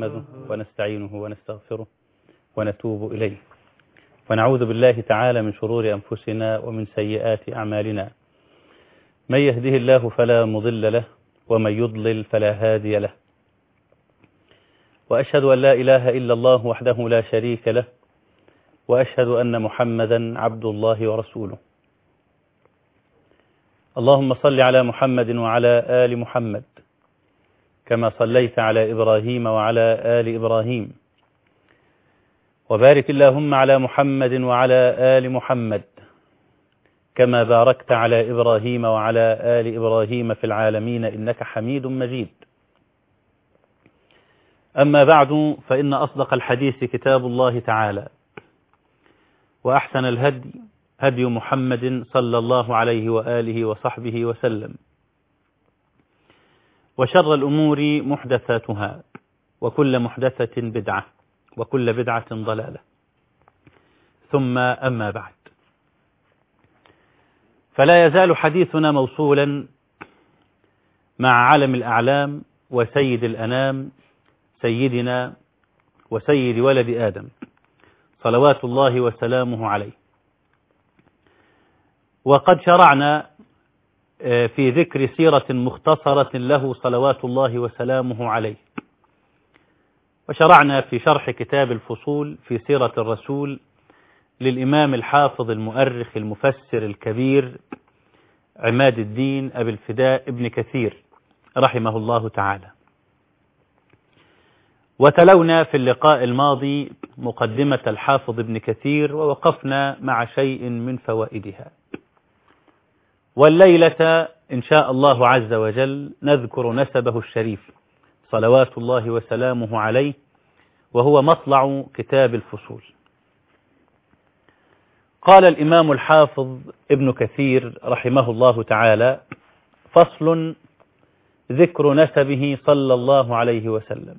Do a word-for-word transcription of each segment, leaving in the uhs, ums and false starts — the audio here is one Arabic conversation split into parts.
نحمده ونستعينه ونستغفره ونتوب إليه ونعوذ بالله تعالى من شرور أنفسنا ومن سيئات أعمالنا. من يهده الله فلا مضل له ومن يضلل فلا هادي له، وأشهد أن لا إله إلا الله وحده لا شريك له، وأشهد أن محمدا عبد الله ورسوله. اللهم صل على محمد وعلى آل محمد كما صليت على إبراهيم وعلى آل إبراهيم، وبارك اللهم على محمد وعلى آل محمد كما باركت على إبراهيم وعلى آل إبراهيم في العالمين إنك حميد مجيد. أما بعد، فإن أصدق الحديث كتاب الله تعالى، وأحسن الهدي هدي محمد صلى الله عليه وآله وصحبه وسلم، وشر الأمور محدثاتها، وكل محدثة بدعة، وكل بدعة ضلالة، ثم أما بعد. فلا يزال حديثنا موصولا مع علم الأعلام وسيد الأنام سيدنا وسيد ولد آدم صلوات الله وسلامه عليه. وقد شرعنا في ذكر سيرة مختصرة له صلوات الله وسلامه عليه، وشرعنا في شرح كتاب الفصول في سيرة الرسول للإمام الحافظ المؤرخ المفسر الكبير عماد الدين أبي الفداء ابن كثير رحمه الله تعالى. وتلونا في اللقاء الماضي مقدمة الحافظ ابن كثير، ووقفنا مع شيء من فوائدها. والليلة إن شاء الله عز وجل نذكر نسبه الشريف صلوات الله وسلامه عليه، وهو مطلع كتاب الفصول. قال الإمام الحافظ ابن كثير رحمه الله تعالى: فصل: ذكر نسبه صلى الله عليه وسلم.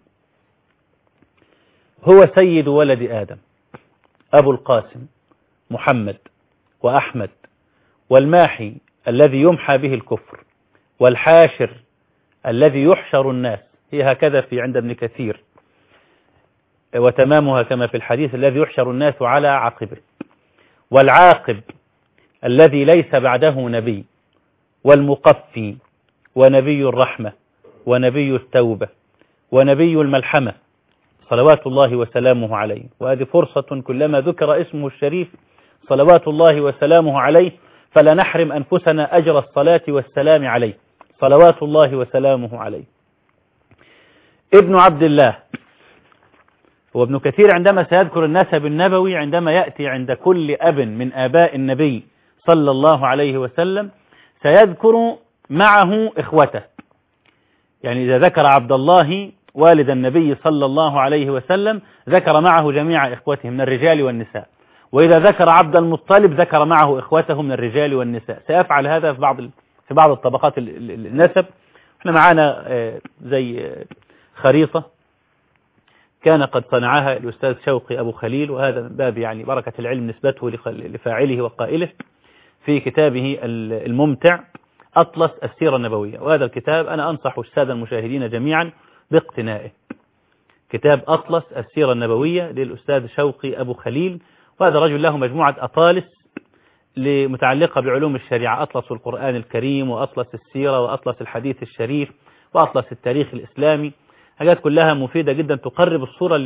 هو سيد ولد آدم، أبو القاسم محمد وأحمد، والماحي الذي يمحى به الكفر، والحاشر الذي يحشر الناس، هي هكذا في عند ابن كثير، وتمامها كما في الحديث: الذي يحشر الناس على عقبه، والعاقب الذي ليس بعده نبي، والمقفي، ونبي الرحمة، ونبي التوبة، ونبي الملحمة صلوات الله وسلامه عليه. وهذه فرصة كلما ذكر اسمه الشريف صلوات الله وسلامه عليه فلا نحرم أنفسنا أجر الصلاة والسلام عليه صلوات الله وسلامه عليه. ابن عبد الله. وابن كثير عندما سيذكر النسب النبوي، عندما يأتي عند كل أب من آباء النبي صلى الله عليه وسلم سيذكر معه إخوته. يعني إذا ذكر عبد الله والد النبي صلى الله عليه وسلم ذكر معه جميع إخوته من الرجال والنساء، وإذا ذكر عبد المطلب ذكر معه إخوته من الرجال والنساء. سيفعل هذا في بعض في بعض الطبقات النسب. احنا معانا زي خريطة كان قد صنعها الأستاذ شوقي أبو خليل، وهذا من باب يعني بركة العلم نسبته لفاعله وقائله، في كتابه الممتع أطلس السيرة النبوية. وهذا الكتاب أنا أنصح السادة المشاهدين جميعا باقتنائه، كتاب أطلس السيرة النبوية للأستاذ شوقي أبو خليل. وهذا رجل له مجموعة أطالس متعلقة بعلوم الشريعة: أطلس القرآن الكريم، وأطلس السيرة، وأطلس الحديث الشريف، وأطلس التاريخ الإسلامي. حاجات كلها مفيدة جدا تقرب الصورة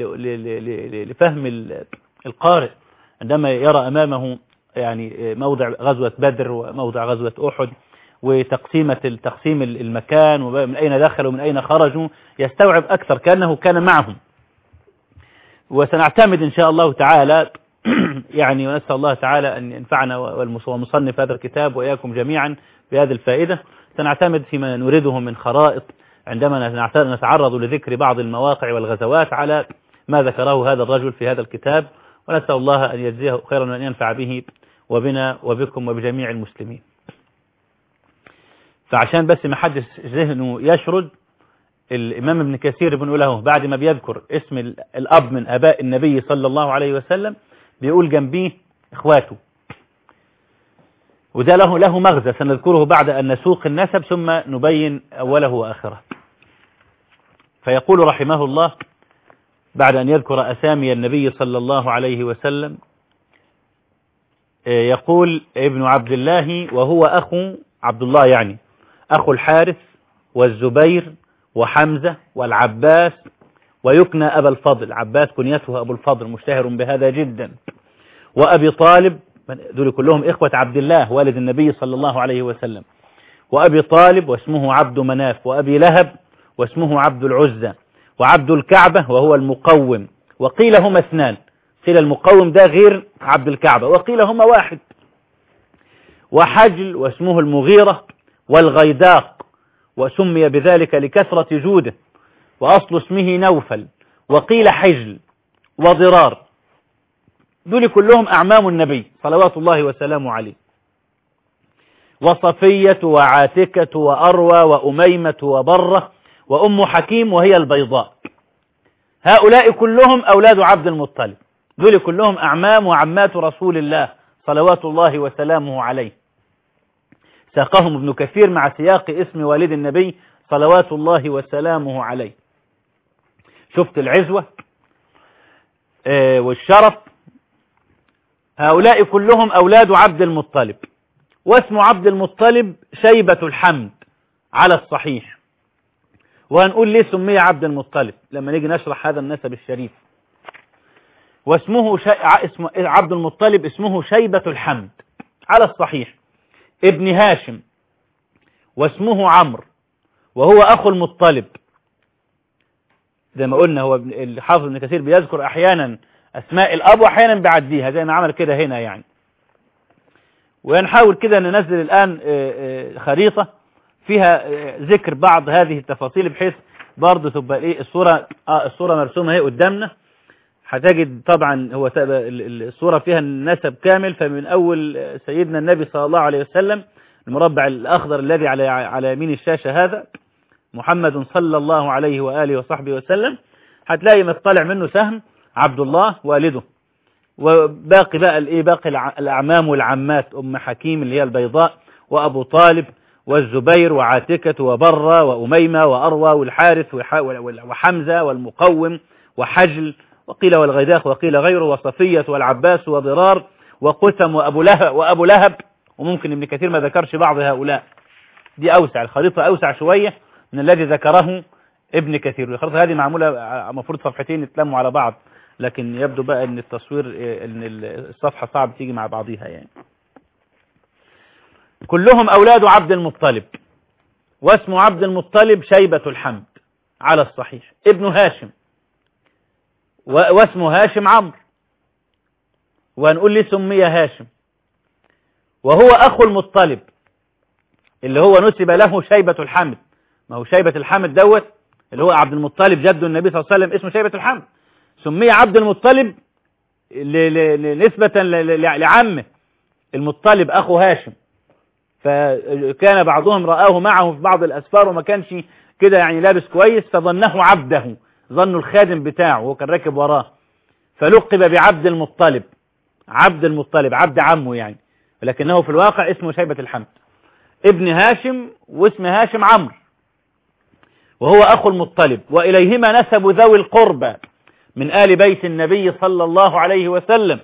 لفهم القارئ عندما يرى أمامه يعني موضع غزوة بدر وموضع غزوة أحد، وتقسيمة التقسيم المكان ومن أين دخلوا ومن أين خرجوا، يستوعب أكثر كأنه كان معهم. وسنعتمد إن شاء الله تعالى يعني ونسأل الله تعالى أن ينفعنا ومصنف هذا الكتاب وإياكم جميعا بهذه الفائدة. سنعتمد فيما نريده من خرائط عندما نتعرض لذكر بعض المواقع والغزوات على ما ذكره هذا الرجل في هذا الكتاب، ونسأل الله أن يجزيه خيرا وأن ينفع به وبنا وبكم وبجميع المسلمين. فعشان بس ما حدش ذهنه يشرد، الإمام ابن كثير بنقول له بعد ما بيذكر اسم الأب من آباء النبي صلى الله عليه وسلم بيقول جنبيه إخواته، وده له له مغزى سنذكره بعد أن نسوق النسب ثم نبين أوله وآخره. فيقول رحمه الله: بعد أن يذكر أسامي النبي صلى الله عليه وسلم يقول ابن عبد الله وهو أخو عبد الله يعني أخو الحارث والزبير وحمزة والعباس ويكنى أبا الفضل، عباس كنيته أبو الفضل مشتهر بهذا جدا، وأبي طالب، دول كلهم إخوة عبد الله والد النبي صلى الله عليه وسلم، وأبي طالب واسمه عبد مناف، وأبي لهب واسمه عبد العزة، وعبد الكعبة وهو المقوم، وقيل هما اثنان، قيل المقوم ده غير عبد الكعبة وقيل هما واحد، وحجل واسمه المغيرة، والغيداق وسمي بذلك لكثرة جوده، وأصل اسمه نوفل، وقيل حجل وضرار، دول كلهم أعمام النبي صلوات الله وسلامه عليه، وصفية وعاتكة وأروى وأميمة وبرة وأم حكيم وهي البيضاء، هؤلاء كلهم أولاد عبد المطلب، دول كلهم أعمام وعمات رسول الله صلوات الله وسلامه عليه. ساقهم ابن كثير مع سياق اسم والد النبي صلوات الله وسلامه عليه. شفت العزوة اه والشرف، هؤلاء كلهم أولاد عبد المطلب، واسم عبد المطلب شيبة الحمد على الصحيح. وهنقول ليه سمي عبد المطلب لما نيجي نشرح هذا النسب الشريف. واسمه شي... اسم عبد المطلب اسمه شيبة الحمد على الصحيح، ابن هاشم، واسمه عمرو، وهو أخو المطلب. زي ما قلنا هو الحافظ ابن كثير بيذكر أحيانا أسماء الأب وأحيانا بيعديها زي ما عمل كده هنا يعني. ونحاول كده ننزل الآن خريطة فيها ذكر بعض هذه التفاصيل بحيث برضه تبقى ايه الصورة اه الصورة مرسومة اهي قدامنا. هتجد طبعا هو الصورة فيها النسب كامل، فمن أول سيدنا النبي صلى الله عليه وسلم المربع الأخضر الذي على على يمين الشاشة هذا محمد صلى الله عليه وآله وصحبه وسلم، هتلاقي مطلع منه سهم عبد الله والده، وباقي بقى الايه باقي الأعمام والعمات أم حكيم اللي هي البيضاء، وأبو طالب والزبير وعاتكة وبرة وأميمة وأروى والحارث وحمزة والمقوم وحجل، وقيل والغيداق وقيل غيره، وصفية والعباس وضرار وقسم وأبو لهب وأبو لهب. وممكن ابن كثير ما ذكرش بعض هؤلاء، دي أوسع، الخريطة أوسع شوية من الذي ذكره ابن كثير. الخريطة هذه معمولة مفروض صفحتين يتلموا على بعض، لكن يبدو بقى ان التصوير ان الصفحة صعب تيجي مع بعضها يعني. كلهم أولاد عبد المطلب، واسم عبد المطلب شيبة الحمد على الصحيح، ابن هاشم، واسمه هاشم عمرو، وهنقول لي سمي هاشم، وهو أخو المطلب اللي هو نسب له شيبة الحمد. ما هو شيبة الحمد دوت اللي هو عبد المطلب جد النبي صلى الله عليه وسلم اسمه شيبة الحمد، سمي عبد المطلب نسبة لعمه المطلب أخو هاشم، فكان بعضهم رآه معه في بعض الأسفار وما كانش كده يعني لابس كويس، فظنه عبده، ظنوا الخادم بتاعه وهو كان راكب وراه، فلقب بعبد المطلب، عبد المطلب عبد عمه يعني، لكنه في الواقع اسمه شيبة الحمد، ابن هاشم، واسم هاشم عمرو، وهو أخو المطلب. وإليهما نسب ذوي القربى من آل بيت النبي صلى الله عليه وسلم،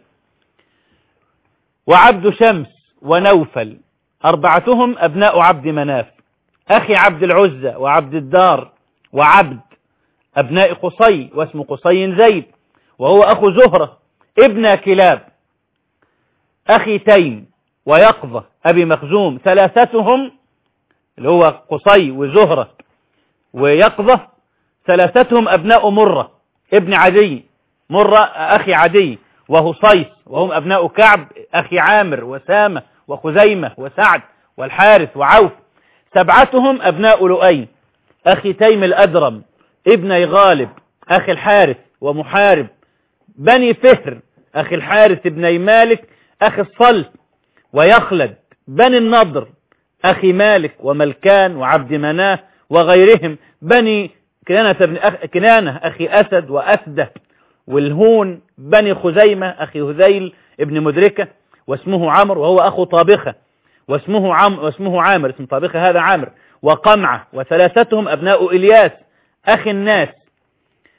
وعبد شمس ونوفل أربعتهم أبناء عبد مناف، أخي عبد العزة وعبد الدار وعبد أبناء قصي، واسم قصي زيد، وهو أخو زهرة ابن كلاب، أخي تيم ويقظة أبي مخزوم، ثلاثتهم اللي هو قصي وزهرة ويقظة ثلاثتهم أبناء مرة ابن عدي، مرة أخي عدي، وهصيص، وهم أبناء كعب أخي عامر وسامة وخزيمة وسعد والحارث وعوف، سبعتهم أبناء لؤي، أخي تيم الأدرم ابن غالب أخي الحارث ومحارب، بني فهر أخي الحارث ابن مالك أخي الصلت ويخلد، بني النضر أخي مالك وملكان وعبد مناه وغيرهم، بني كنانة, بن أخ... كنانة أخي أسد وأسده، والهون بني خزيمة أخي هذيل ابن مدركة، واسمه عمرو وهو أخو طابخة، واسمه عم واسمه عامر، اسم طابخة هذا عامر، وقمعة، وثلاثتهم أبناء إلياس أخي الناس،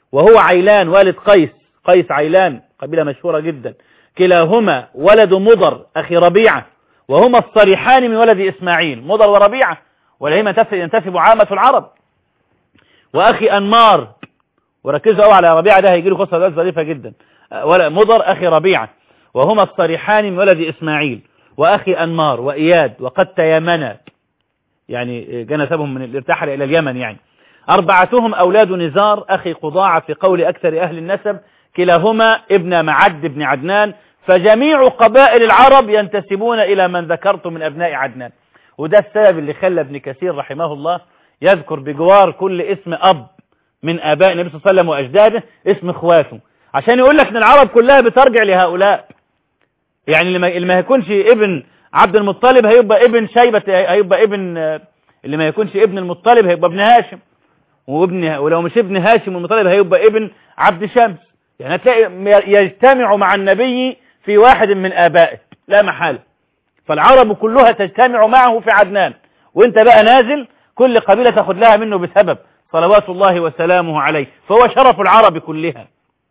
وهو عيلان والد قيس، قيس عيلان قبيلة مشهورة جدا، كلاهما ولد مضر أخي ربيعة، وهما الصريحان من ولد إسماعيل، مضر وربيعة، ولهما ينتسب عامة العرب. وأخي أنمار، وركزوا قوي على ربيعة، ده هيجي له قصة ظريفة جدا. مضر أخي ربيعة، وهما الصريحان من ولد إسماعيل، وأخي أنمار وإياد، وقد تيمنا، يعني جنسبهم من ارتحل إلى اليمن يعني. أربعتهم أولاد نزار أخي قضاعة في قول أكثر أهل النسب، كلاهما ابن معد بن عدنان، فجميع قبائل العرب ينتسبون إلى من ذكرت من أبناء عدنان. وده السبب اللي خلى ابن كثير رحمه الله يذكر بجوار كل اسم أب من آباء النبي صلى الله عليه وسلم وأجداده اسم إخواته، عشان يقول لك إن العرب كلها بترجع لهؤلاء. يعني اللي ما يكونش ابن عبد المطلب هيبقى ابن شيبة، هيبقى ابن، اللي ما يكونش ابن المطلب هيبقى ابن هاشم، وابن، ولو مش ابن هاشم والمطلب هيبقى ابن عبد شمس. يعني هتلاقي يجتمع مع النبي في واحد من آبائه لا محالة. فالعرب كلها تجتمع معه في عدنان، وانت بقى نازل كل قبيلة تاخد لها منه بسبب، صلوات الله وسلامه عليه، فهو شرف العرب كلها.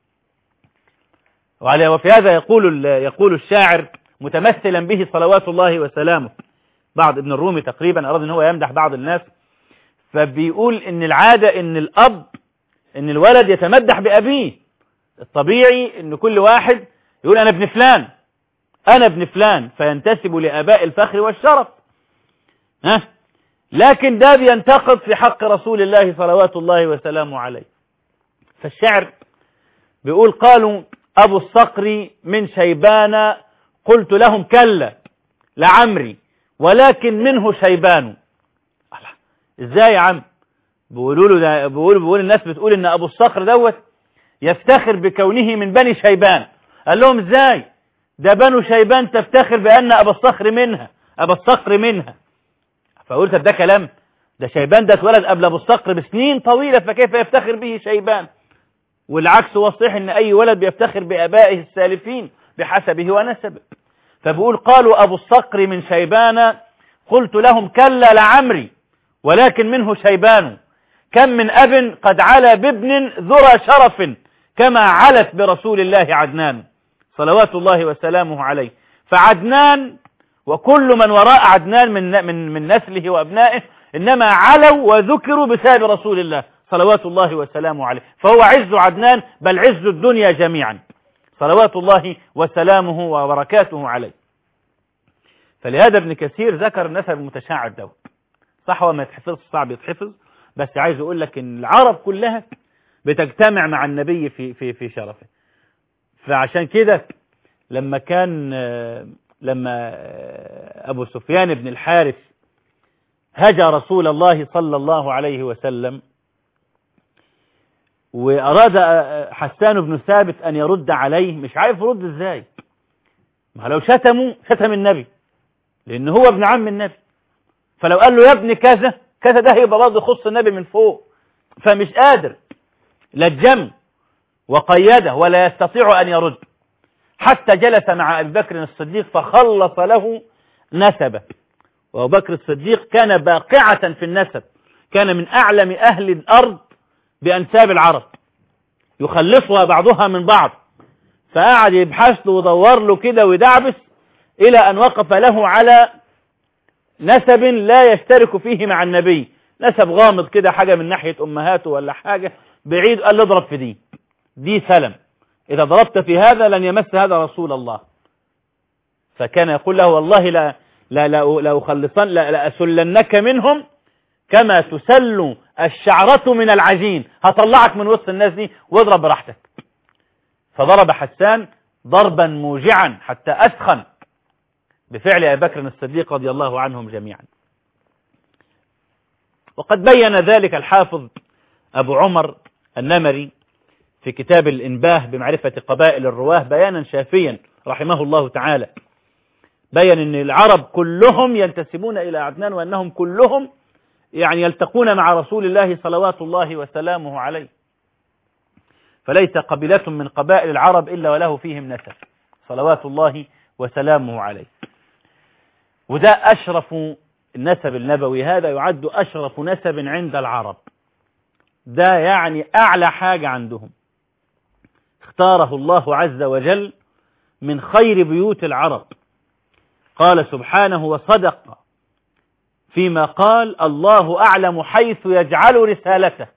وفي هذا يقول يقول الشاعر متمثلا به صلوات الله وسلامه، بعض ابن الرومي تقريبا أراد ان هو يمدح بعض الناس، فبيقول ان العادة ان الأب، ان الولد يتمدح بأبيه، الطبيعي ان كل واحد يقول انا ابن فلان، انا ابن فلان، فينتسب لآباء الفخر والشرف. ها، لكن ده بينتقد في حق رسول الله صلوات الله وسلامه عليه. فالشعر بيقول قالوا أبو الصقر من شيبان، قلت لهم كلا لعمري ولكن منه شيبان. ازاي يا عم؟ بيقولوا له ده، بيقول بيقول الناس بتقول ان ابو الصقر دوت يفتخر بكونه من بني شيبان. قال لهم ازاي؟ ده بنو شيبان تفتخر بان ابو الصقر منها، ابو الصقر منها. فقلت ده كلام، ده شيبان ده اتولد قبل ابو الصقر بسنين طويلة، فكيف يفتخر به شيبان؟ والعكس هو الصحيح ان اي ولد بيفتخر بابائه السالفين بحسبه ونسبه. فبيقول قالوا ابو الصقر من شيبان، قلت لهم كلا لعمري ولكن منه شيبان، كم من اب قد علا بابن ذرى شرف كما علت برسول الله عدنان، صلوات الله وسلامه عليه. فعدنان وكل من وراء عدنان من من من نسله وابنائه انما علوا وذكروا بسبب رسول الله صلوات الله وسلامه عليه، فهو عز عدنان بل عز الدنيا جميعا، صلوات الله وسلامه وبركاته عليه. فلهذا ابن كثير ذكر النسب المتشعب ده، صح هو ما يتحفظ، صعب يتحفظ، بس عايز اقول لك ان العرب كلها بتجتمع مع النبي في في في شرفه. فعشان كده لما كان لما ابو سفيان بن الحارث هجى رسول الله صلى الله عليه وسلم، وأراد حسان بن ثابت أن يرد عليه، مش عارف يرد إزاي، ما لو شتموا شتم النبي لأن هو ابن عم النبي، فلو قال له يا ابن كذا كذا ده هيبقى برضه يخص النبي من فوق، فمش قادر، لجم وقيده ولا يستطيع أن يرد، حتى جلس مع أبي بكر الصديق فخلص له نسبه. وأبو بكر الصديق كان باقعة في النسب، كان من أعلم أهل الأرض بأنساب العرب، يخلصها بعضها من بعض، فقعد يبحث له ودور له كده ويدعبس إلى أن وقف له على نسب لا يشترك فيه مع النبي، نسب غامض كده، حاجة من ناحية أمهاته ولا حاجة بعيد، قال له اضرب في دي، دي سلم، إذا ضربت في هذا لن يمس هذا رسول الله. فكان يقول له والله لا لا لا لا أخلصن لا, لا أسلنك منهم كما تسل الشعرة من العجين، هطلعك من وسط الناس دي واضرب براحتك. فضرب حسان ضربا موجعا حتى أسخن بفعل أبي بكر الصديق رضي الله عنهم جميعا. وقد بين ذلك الحافظ أبو عمر النمري في كتاب الإنباه بمعرفة قبائل الرواه بيانا شافيا رحمه الله تعالى، بين أن العرب كلهم ينتسبون إلى عدنان، وأنهم كلهم يعني يلتقون مع رسول الله صلوات الله وسلامه عليه، فليس قبيلة من قبائل العرب إلا وله فيهم نسب صلوات الله وسلامه عليه. وده أشرف النسب النبوي، هذا يعد أشرف نسب عند العرب، ده يعني أعلى حاجة عندهم. اختاره الله عز وجل من خير بيوت العرب. قال سبحانه وصدق فيما قال: الله أعلم حيث يجعل رسالته.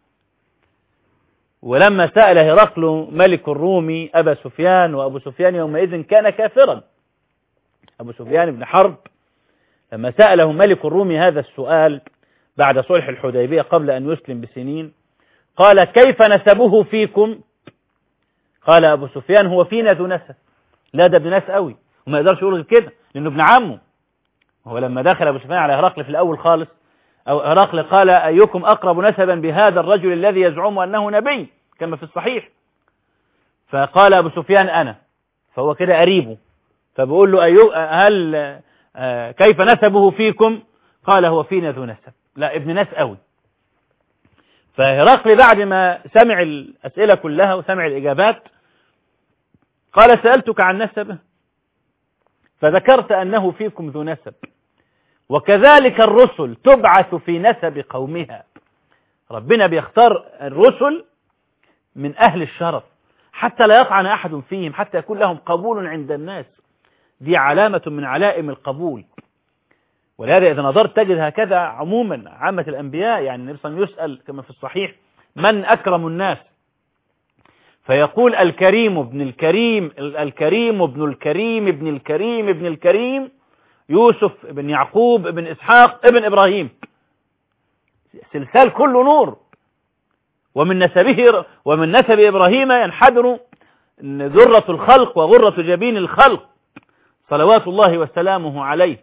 ولما سأل هرقل ملك الروم أبا سفيان، وأبو سفيان يومئذ كان كافرا، أبو سفيان بن حرب، لما سأله ملك الروم هذا السؤال بعد صلح الحديبية قبل أن يسلم بسنين، قال: كيف نسبه فيكم؟ قال أبو سفيان: هو فينا ذو نسب. لا، ده ابن ناس قوي، وما يقدرش يقول كده لأنه ابن عمه. هو لما دخل أبو سفيان على هرقل في الأول خالص، أو هرقل قال: أيكم أقرب نسبا بهذا الرجل الذي يزعم أنه نبي، كما في الصحيح. فقال أبو سفيان: أنا. فهو كده قريبه، فبقول له: أيو هل آه كيف نسبه فيكم؟ قال: هو فينا ذو نسب. لا، ابن ناس قوي. فهرقل بعد ما سمع الأسئلة كلها وسمع الإجابات قال: سألتك عن نسبه فذكرت أنه فيكم ذو نسب، وكذلك الرسل تبعث في نسب قومها. ربنا بيختار الرسل من أهل الشرف حتى لا يطعن أحد فيهم، حتى يكون لهم قبول عند الناس. دي علامة من علائم القبول. ولهذا إذا نظرت تجد هكذا عموما عامة الأنبياء. يعني النبي صلى الله عليه وسلم يسأل كما في الصحيح: من أكرم الناس؟ فيقول: الكريم ابن الكريم الكريم ابن الكريم ابن الكريم ابن الكريم يوسف ابن يعقوب ابن إسحاق ابن إبراهيم. سلسال كله نور. ومن نسبه ومن نسب إبراهيم ينحدر ذرة الخلق وغرة جبين الخلق صلوات الله وسلامه عليه.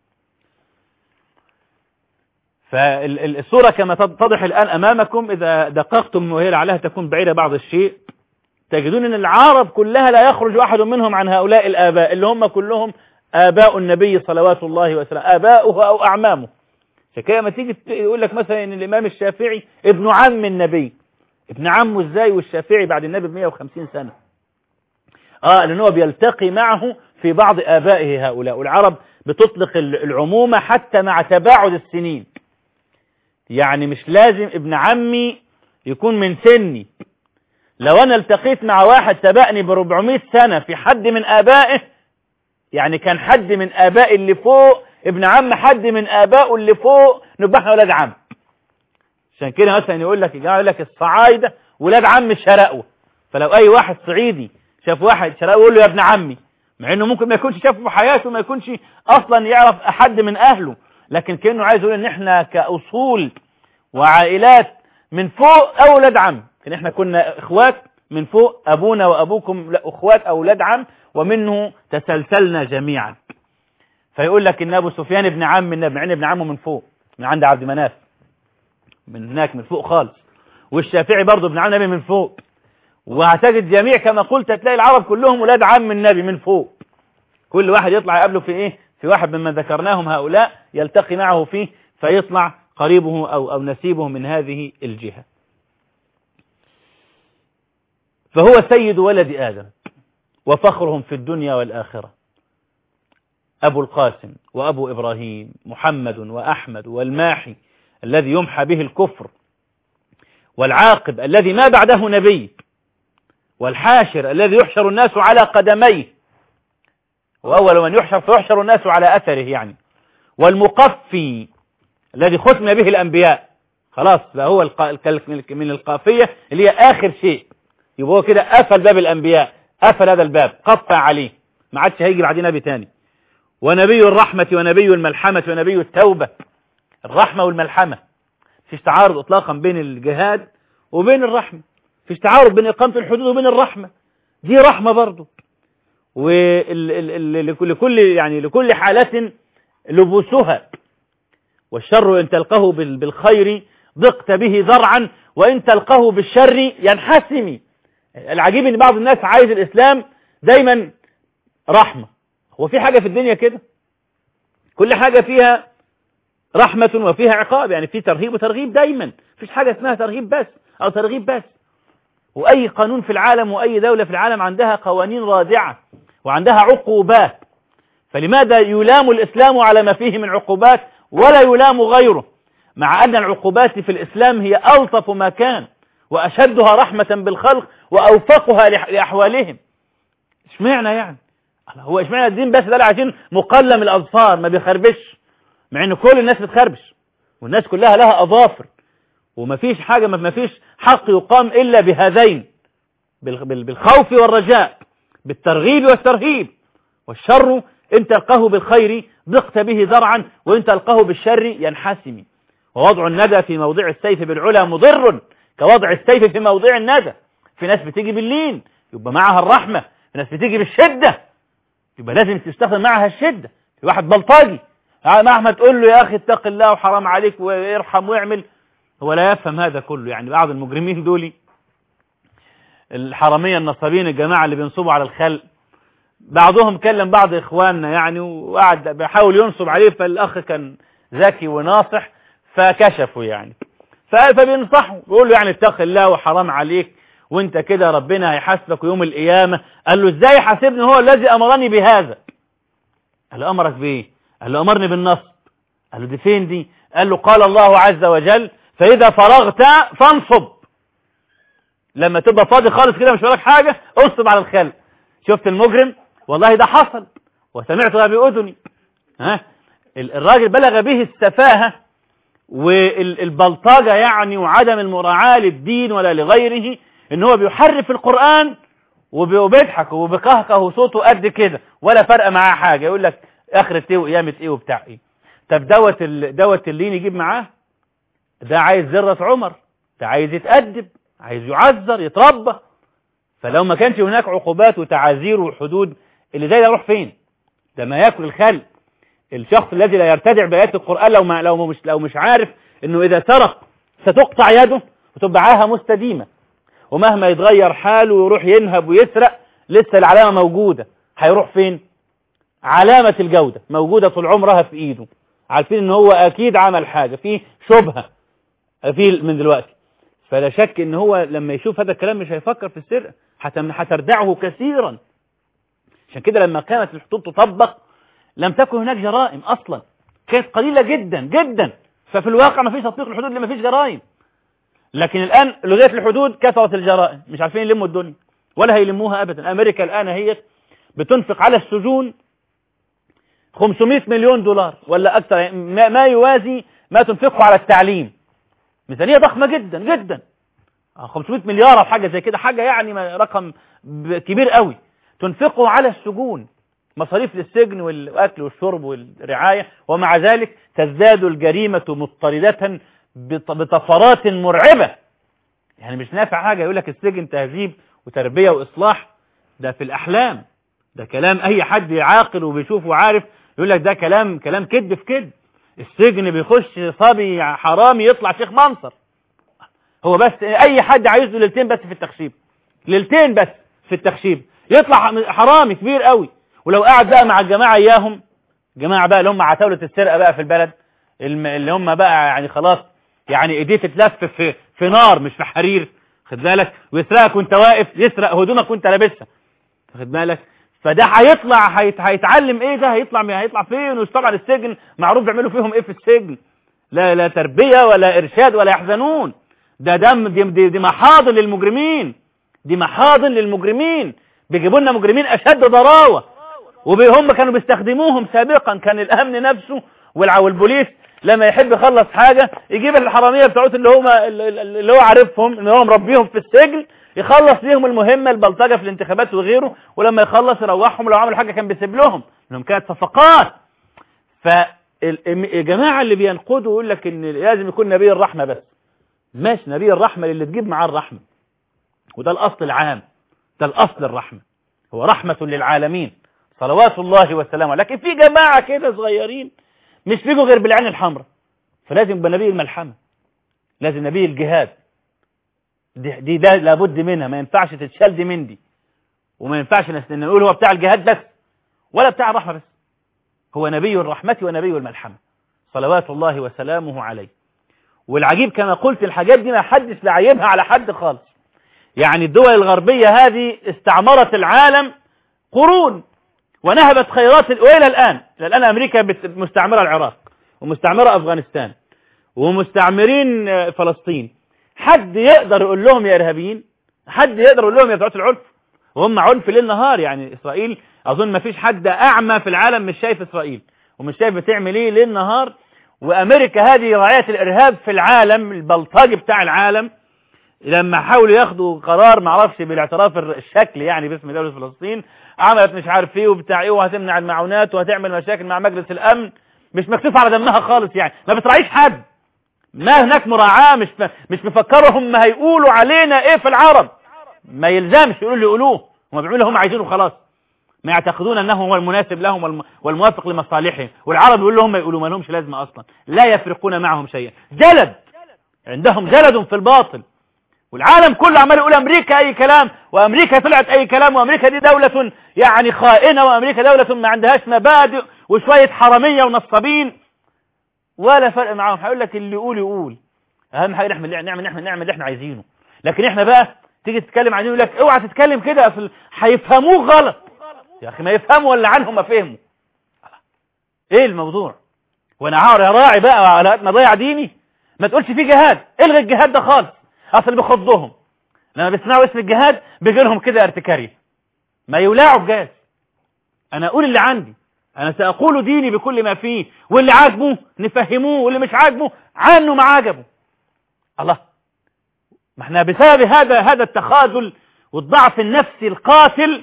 فالصورة كما تتضح الآن أمامكم إذا دققتم، وهي لعلها تكون بعيدة بعض الشيء، تجدون أن العرب كلها لا يخرج أحد منهم عن هؤلاء الآباء اللي هم كلهم آباء النبي صلوات الله وسلامه، آباؤه أو أعمامه. فكما ما تيجي يقول لك مثلا أن الإمام الشافعي ابن عم النبي، ابن عمه إزاي والشافعي بعد النبي بمئة وخمسين سنة؟ آه لأنه بيلتقي معه في بعض آبائه هؤلاء. والعرب بتطلق العمومة حتى مع تباعد السنين. يعني مش لازم ابن عمي يكون من سني. لو أنا التقيت مع واحد سبقني بربعمائة سنة في حد من آبائه، يعني كان حد من آبائي اللي فوق ابن عم حد من آبائه اللي فوق، نبقى احنا ولاد عم. عشان كده مثلا يقول لك يقول لك الصعايدة ولاد عم الشرقوة. فلو أي واحد صعيدي شاف واحد شرقوي يقول له: يا ابن عمي، مع إنه ممكن ما يكونش شافه في حياته، ما يكونش أصلا يعرف أحد من أهله، لكن كأنه عايز يقول إن إحنا كأصول وعائلات من فوق أولاد عم. إن إحنا كنا إخوات من فوق، أبونا وأبوكم أخوات أولاد عم، ومنه تسلسلنا جميعا. فيقول لك إن أبو سفيان ابن عم النبي، مع إن ابن عمه من فوق، من عند عبد مناف، من هناك من فوق خالص. والشافعي برضه ابن عم النبي من فوق. وهتجد جميع كما قلت هتلاقي العرب كلهم ولاد عم النبي من فوق. كل واحد يطلع يقابله في إيه؟ في واحد ممن ذكرناهم هؤلاء يلتقي معه فيه، فيطلع قريبه أو أو نسيبه من هذه الجهة. فهو سيد ولد آدم وفخرهم في الدنيا والآخرة. أبو القاسم وأبو إبراهيم، محمد وأحمد والماحي الذي يمحى به الكفر، والعاقب الذي ما بعده نبي، والحاشر الذي يحشر الناس على قدميه، وأول من يحشر فيحشر الناس على أثره يعني، والمقفي الذي ختم به الأنبياء. خلاص بقى هو من القافية اللي هي آخر شيء، يبقى هو كده قفل باب الأنبياء، قفل هذا الباب، قطع عليه، ما عادش هيجي بعدين نبي تاني. ونبي الرحمة ونبي الملحمة ونبي التوبة. الرحمة والملحمة فيش تعارض إطلاقا بين الجهاد وبين الرحمة، فيش تعارض بين إقامة الحدود وبين الرحمة، دي رحمة برضو. ولكل يعني لكل حالة لبوسها. والشر إن تلقه بالخير ضقت به ذرعا، وإن تلقه بالشر ينحسم. العجيب إن بعض الناس عايز الإسلام دايما رحمة. هو في حاجة في الدنيا كده؟ كل حاجة فيها رحمة وفيها عقاب، يعني في ترهيب وترغيب دايما، فيش حاجة اسمها ترغيب بس أو ترغيب بس. وأي قانون في العالم وأي دولة في العالم عندها قوانين رادعة وعندها عقوبات. فلماذا يلام الإسلام على ما فيه من عقوبات ولا يلام غيره؟ مع أن العقوبات في الإسلام هي ألطف ما كان وأشدها رحمة بالخلق وأوفقها لأحوالهم. اشمعنى يعني؟ هو اشمعنى الدين بس ده عشان مقلم الأظفار ما بيخربش، مع أن كل الناس بتخربش والناس كلها لها أظافر، ومفيش حاجة مفيش حق يقام إلا بهذين، بالخوف والرجاء، بالترغيب والترهيب. والشر إن تلقاه بالخير ضقت به ذرعا وإن تلقاه بالشر ينحسم. ووضع الندى في موضع السيف بالعلا مضر كوضع السيف في موضع الندى. في ناس بتيجي باللين يبقى معها الرحمة، في ناس بتيجي بالشدة يبقى لازم تستخدم معها الشدة. في واحد بلطجي مهما تقول له يا أخي اتق الله وحرام عليك ويرحم ويعمل، هو لا يفهم هذا كله. يعني بعض المجرمين دولي الحرامية النصابين الجماعة اللي بينصبوا على الخلق، بعضهم كلم بعض إخواننا يعني وقعد بيحاول ينصب عليه، فالأخ كان ذكي وناصح فكشفوا يعني، فبينصحوا بيقول له يعني اتق الله وحرام عليك وانت كده ربنا هيحاسبك يوم القيامة. قال له ازاي حاسبني؟ هو الذي أمرني بهذا. قال له أمرك بإيه؟ قال له أمرني بالنصب. قال له دي فين دي؟ قال له قال الله عز وجل فإذا فرغت فانصب. لما تبقى فاضي خالص كده مش وراك حاجة انصب على الخلق. شفت المجرم؟ والله ده حصل وسمعتها بأذني. ها الراجل بلغ به السفاهة والبلطجة يعني وعدم المراعاة للدين ولا لغيره، ان هو بيحرف القرآن وبيضحك وبكهكه وصوته قد كده ولا فرق معاه حاجة، يقول لك اخرة ايه وقيامة ايه وبتاع ايه. طب دوت دوت اللين يجيب معاه؟ ده عايز ذرة عمر، ده عايز يتأدب، عايز يعذر يتربى. فلو ما كانش هناك عقوبات وتعازير وحدود اللي زي ده يروح فين؟ ده ما ياكل الخلق. الشخص الذي لا يرتدع بآيات القرآن لو ما لو مش لو مش عارف انه اذا سرق ستقطع يده وتبقى عاهة مستديمة، ومهما يتغير حاله ويروح ينهب ويسرق لسه العلامة موجودة. هيروح فين؟ علامة الجودة موجودة طول عمرها في ايده، عارفين ان هو اكيد عمل حاجة فيه شبهة في من دلوقتي. فلا شك ان هو لما يشوف هذا الكلام مش هيفكر في السرقة، هتردعه كثيرا. عشان كده لما كانت الحدود تطبق لم تكن هناك جرائم اصلا، كانت قليلة جدا جدا. ففي الواقع ما فيش تطبيق الحدود لما فيش جرائم. لكن الان لغاية الحدود كثرت الجرائم، مش عارفين يلموا الدنيا ولا هيلموها ابدا. امريكا الان هي بتنفق على السجون خمسمائة مليون دولار ولا اكثر، ما يوازي ما تنفقه على التعليم. ميزانية ضخمة جدا جدا، خمسمائة مليار او حاجة زي كده، حاجة يعني رقم كبير قوي تنفقه على السجون، مصاريف للسجن والأكل والشرب والرعاية. ومع ذلك تزداد الجريمة مضطردة بطفرات مرعبة. يعني مش نافع حاجة يقول لك السجن تهذيب وتربية وإصلاح، ده في الأحلام، ده كلام أي حد عاقل وبيشوفه وعارف يقول لك ده كلام كلام كذب في كذب. السجن بيخش صبي حرامي يطلع شيخ منصر. هو بس أي حد عايز له ليلتين بس في التخشيب، ليلتين بس في التخشيب يطلع حرامي كبير قوي. ولو قاعد بقى مع الجماعة إياهم، جماعة بقى اللي هم عتاولة السرقة بقى في البلد، اللي هم بقى يعني خلاص يعني ايديه تتلف في في نار مش في حرير، خد بالك، ويسرقك وانت واقف، يسرق هدومك وانت لابسها، خد بالك. فده هيطلع هيتعلم ايه؟ ده هيطلع هيطلع فين؟ وطبعا السجن معروف بيعملوا فيهم ايه في السجن، لا لا تربية ولا ارشاد ولا يحزنون. ده دم دي, دي, دي محاضن للمجرمين، دي محاضن للمجرمين، بيجيبوا لنا مجرمين اشد ضراوة، وهم كانوا بيستخدموهم سابقا. كان الامن نفسه والبوليس لما يحب يخلص حاجة يجيب الحرامية بتوعت اللي هم اللي هو عارفهم ان هو مربيهم في السجن، يخلص ليهم المهمة، البلطجة في الانتخابات وغيره، ولما يخلص يروحهم. لو عملوا حاجة كان بيسيب لهم، لانهم كانت صفقات. فالجماعة اللي بينقضوا يقول لك ان لازم يكون نبي الرحمة بس. ماشي، نبي الرحمة اللي تجيب معاه الرحمة، وده الاصل العام، ده الاصل الرحمة، هو رحمة للعالمين صلوات الله وسلامه. لكن في جماعة كده صغيرين مش بيجوا غير بالعين الحمراء، فلازم يبقى نبي الملحمة، لازم نبي الجهاد. دي, دي ده لابد منها، ما ينفعش تتشال دي من دي، وما ينفعش نقول هو بتاع الجهاد بس ولا بتاع الرحمة بس. هو نبي الرحمة ونبي الملحمة صلوات الله وسلامه عليه. والعجيب كما قلت الحاجات دي ما حدش لعيبها على حد خالص. يعني الدول الغربية هذه استعمرت العالم قرون ونهبت خيرات، وإلى الآن الآن أمريكا مستعمرة العراق ومستعمرة أفغانستان ومستعمرين فلسطين، حد يقدر يقول لهم يا إرهابيين؟ حد يقدر يقول لهم يا بتوع العنف؟ وهم عنف ليل نهار. يعني إسرائيل أظن ما فيش حد أعمى في العالم مش شايف إسرائيل ومش شايف بتعمل إيه ليل نهار. وأمريكا هذه راعية الإرهاب في العالم، البلطجي بتاع العالم، لما حاولوا ياخدوا قرار معرفش بالاعتراف الشكل يعني باسم دولة فلسطين، عملت مش عارف ايه وبتاع ايه وهتمنع المعونات وهتعمل مشاكل مع مجلس الأمن، مش مكتوف على دمها خالص، يعني ما بتراعيش حد، ما هناك مراعاة، مش مش مفكروا هم هيقولوا علينا ايه في العرب، ما يلزمش يقولوا اللي يقولوه، هم بيعملوا اللي هم عايزينه خلاص، ما يعتقدون انه هو المناسب لهم والموافق لمصالحهم، والعرب يقولوا لهم ما يقولوا، ما لهمش لازمه اصلا، لا يفرقون معهم شيئا، جلد، عندهم جلد في الباطل. والعالم كله عمال يقول امريكا اي كلام، وامريكا طلعت اي كلام، وامريكا دي دولة يعني خائنة، وامريكا دولة ما عندهاش مبادئ وشوية حرامية ونصابين، ولا فرق معاهم. هيقول لك اللي يقول يقول، اهم حاجة نعمل نعمل نعمل نعمل اللي احنا عايزينه. لكن احنا بقى تيجي تتكلم عن يقول لك اوعى تتكلم كده اصل هيفهموه غلط. يا اخي ما يفهموا ولا عنهم ما فهموا. ايه الموضوع؟ وانا عاري راعي بقى على ما ضيع ديني؟ ما تقولش فيه جهاد، الغي الجهاد ده خالص. اصل بيخضهم لما بيسمعوا اسم الجهاد بيجي لهم كده ارتكاري، ما يولعوا بجاز. انا اقول اللي عندي، انا ساقول ديني بكل ما فيه، واللي عاجبه نفهموه، واللي مش عاجبه عنه ما عجبه. الله، ما احنا بسبب هذا هذا التخاذل والضعف النفسي القاتل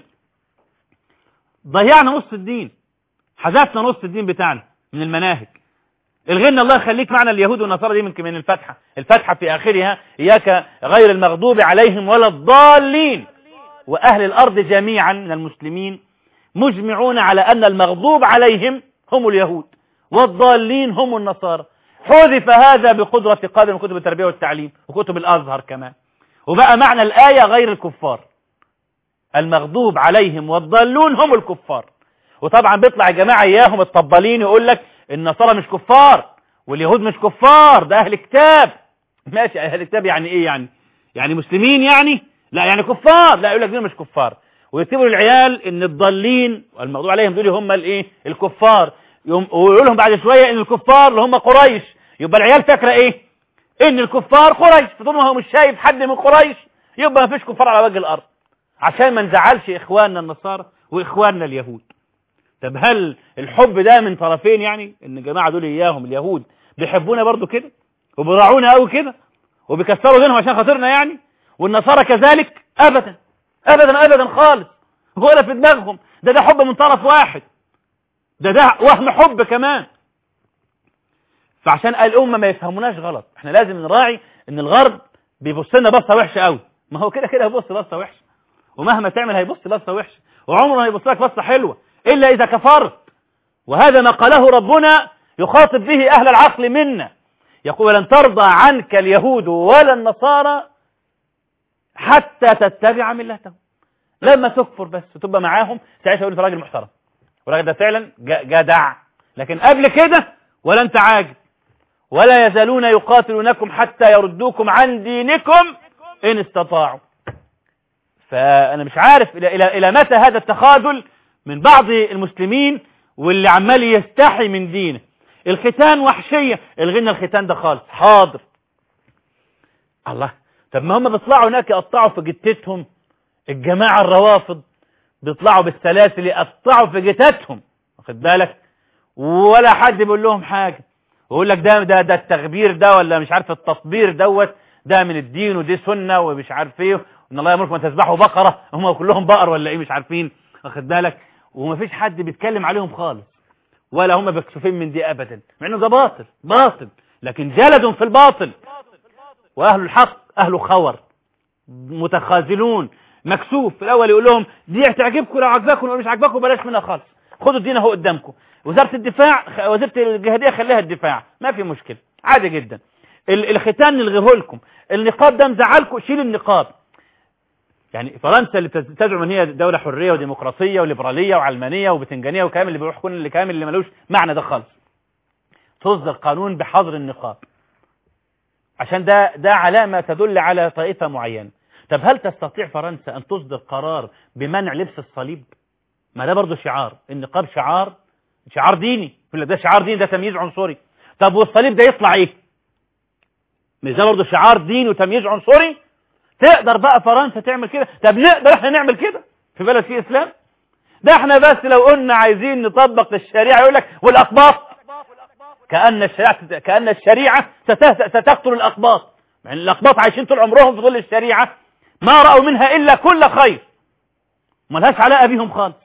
ضيعنا نص الدين، حذفنا نص الدين بتاعنا من المناهج. الغنى الله يخليك معنى اليهود والنصارى دي من من الفاتحة، الفاتحة في آخرها إياك غير المغضوب عليهم ولا الضالين. وأهل الأرض جميعا من المسلمين مجمعون على أن المغضوب عليهم هم اليهود والضالين هم النصارى. حذف هذا بقدرة قادر من كتب التربية والتعليم وكتب الأزهر كمان، وبقى معنى الآية غير الكفار، المغضوب عليهم والضالون هم الكفار. وطبعا بيطلع الجماعة إياهم الطبالين يقول لك النصارى مش كفار واليهود مش كفار، ده أهل كتاب. ماشي، أهل كتاب يعني إيه يعني؟ يعني مسلمين يعني؟ لا يعني كفار، لا يقول لك دول مش كفار، ويكتبوا للعيال إن الضالين والمغضوب عليهم دول هم الإيه؟ الكفار، ويقول لهم بعد شوية إن الكفار اللي هم قريش، يبقى العيال فاكرة إيه؟ إن الكفار قريش، فطول ما هو مش شايف حد من قريش يبقى ما فيش كفار على وجه الأرض، عشان ما نزعلش إخواننا النصارى وإخواننا اليهود. طب هل الحب ده من طرفين؟ يعني ان الجماعه دول اياهم اليهود بيحبونا برضو كده وبيراعونا قوي كده وبيكسروا دينهم عشان خاطرنا يعني، والنصارى كذلك؟ ابدا ابدا ابدا خالص، ولا في دماغهم. ده ده حب من طرف واحد، ده ده وهم حب كمان. فعشان الامه ما يفهموناش غلط، احنا لازم نراعي ان الغرب بيبص لنا بصه وحشه قوي، ما هو كده كده هيبص بصه وحشه، ومهما تعمل هيبص بصه وحشه، وعمره ما هيبص لك بصه حلوه إلا إذا كفرت. وهذا ما قاله ربنا يخاطب به أهل العقل منا، يقول لن ترضى عنك اليهود ولا النصارى حتى تتبع ملتهم. لما تكفر بس وتبقى معاهم ساعتها يقول راجل محترم، والراجل ده فعلا جدع. لكن قبل كده ولا انت عاجب، ولا يزالون يقاتلونكم حتى يردوكم عن دينكم إن استطاعوا. فأنا مش عارف إلى, إلى, إلى متى هذا التخاذل من بعض المسلمين، واللي عمال يستحي من دينه. الختان وحشية، الغنى الختان ده خالص حاضر. الله، طب ما هم بيطلعوا هناك يقطعوا في جتتهم، الجماعة الروافض بيطلعوا بالسلاسل يقطعوا في جتتهم، واخد بالك، ولا حد بيقول لهم حاجة، ويقول لك ده ده ده التغبير ده ولا مش عارف التصبير دوت ده من الدين ودي سنة ومش عارف ايه، وان الله يأمركم ان تذبحوا بقرة، هم كلهم بقر ولا ايه مش عارفين، واخد بالك، ومفيش حد بيتكلم عليهم خالص، ولا هم مكسوفين من دي ابدا، مع انه ده باطل باطل، لكن جلد في الباطل. واهل الحق اهل خور متخاذلون، مكسوف في الاول يقول لهم دي هتعجبكم، لو عجبكم لو مش عجبكم بلاش منها خالص، خدوا الدين اهو قدامكم، وزارة الدفاع وزارة الجهادية خليها الدفاع، ما في مشكلة عادي جدا. الختان نلغيه لكم، النقاب ده مزعلكم شيل النقاب. يعني فرنسا اللي تزعم ان هي دولة حرية وديمقراطية وليبرالية وعلمانية وبتنجانية وكامل اللي بيروح كل اللي كامل اللي ملوش معنى ده خالص، تصدر قانون بحظر النقاب عشان ده ده علامة تدل على طائفة معينة. طب هل تستطيع فرنسا ان تصدر قرار بمنع لبس الصليب؟ ما ده برضه شعار، النقاب شعار شعار ديني، ده شعار ديني، ده تمييز عنصري. طب والصليب ده يطلع ايه؟ مش ده برضه شعار دين وتمييز عنصري؟ تقدر بقى فرنسا تعمل كده؟ طب نقدر احنا نعمل كده في بلد فيه اسلام؟ ده احنا بس لو قلنا عايزين نطبق الشريعه يقول لك والاقباط، كأن الشريعه كأن الشريعه ستقتل الاقباط، يعني الاقباط عايشين طول عمرهم في ظل الشريعه ما رأوا منها الا كل خير، ملهاش علاقه بيهم خالص،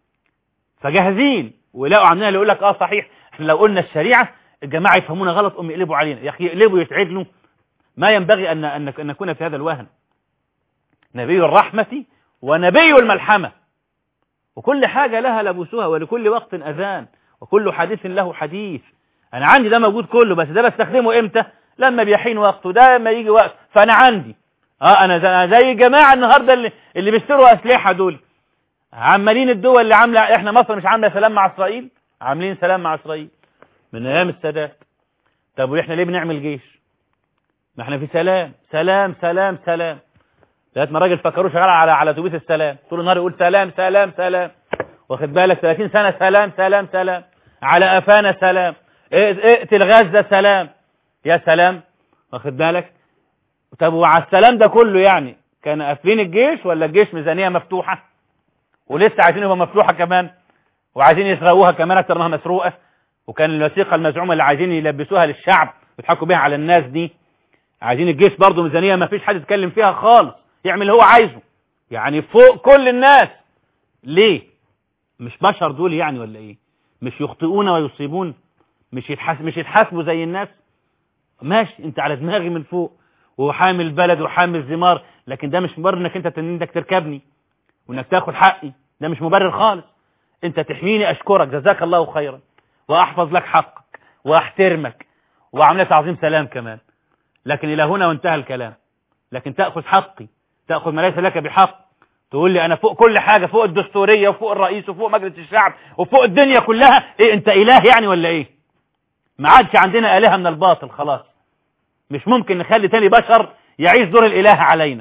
فجاهزين ولقوا عننا اللي يقول لك اه صحيح احنا لو قلنا الشريعه الجماعه يفهمونا غلط ام يقلبوا علينا. يا اخي يقلبوا يتعدلوا، ما ينبغي ان ان نكون في هذا الوهن. نبي الرحمه ونبي الملحمه، وكل حاجه لها لبسها، ولكل وقت اذان، وكل حديث له حديث. انا عندي ده موجود كله، بس ده بستخدمه امتى؟ لما بيحين وقته، ده لما يجي وقت. فانا عندي اه انا زي الجماعه النهارده اللي اللي بيشتروا اسلحه دول، عمالين الدول اللي عامله، احنا مصر مش عامله سلام مع اسرائيل؟ عاملين سلام مع اسرائيل من ايام السادات. طب واحنا ليه بنعمل جيش؟ ما احنا في سلام سلام سلام سلام، لغايه ما الراجل فكروه شغال على على اتوبيس السلام، طول النهار يقول سلام سلام سلام، واخد بالك ثلاثين سنه سلام سلام سلام، على قفانا سلام، اقتل غزه سلام، يا سلام، واخد بالك. طب وعلى السلام ده كله يعني كان قافلين الجيش ولا الجيش ميزانيه مفتوحه ولسه عايزين يبقى مفتوحه كمان، وعايزين يسرقوها كمان اكتر ما هي مسروقه؟ وكان الوثيقه المزعومه اللي عايزين يلبسوها للشعب ويضحكوا بيها على الناس دي، عايزين الجيش برضه ميزانيه ما فيش حد يتكلم فيها خالص، يعمل اللي هو عايزه يعني فوق كل الناس. ليه؟ مش بشر دول يعني ولا ايه؟ مش يخطئون ويصيبون؟ مش يتحس مش يتحاسبوا زي الناس؟ ماشي انت على دماغي من فوق وحامل بلد وحامل زمار، لكن ده مش مبرر انك انت انك تركبني وانك تاخد حقي، ده مش مبرر خالص. انت تحميني اشكرك جزاك الله خيرا، واحفظ لك حقك واحترمك واعمل لك تعظيم سلام كمان، لكن الى هنا وانتهى الكلام. لكن تاخذ حقي، تاخذ ما ليس لك بحق، تقول لي انا فوق كل حاجه، فوق الدستوريه وفوق الرئيس وفوق مجلس الشعب وفوق الدنيا كلها. ايه انت اله يعني ولا ايه؟ ما عادش عندنا الهه من الباطل خلاص، مش ممكن نخلي تاني بشر يعيش دور الاله علينا.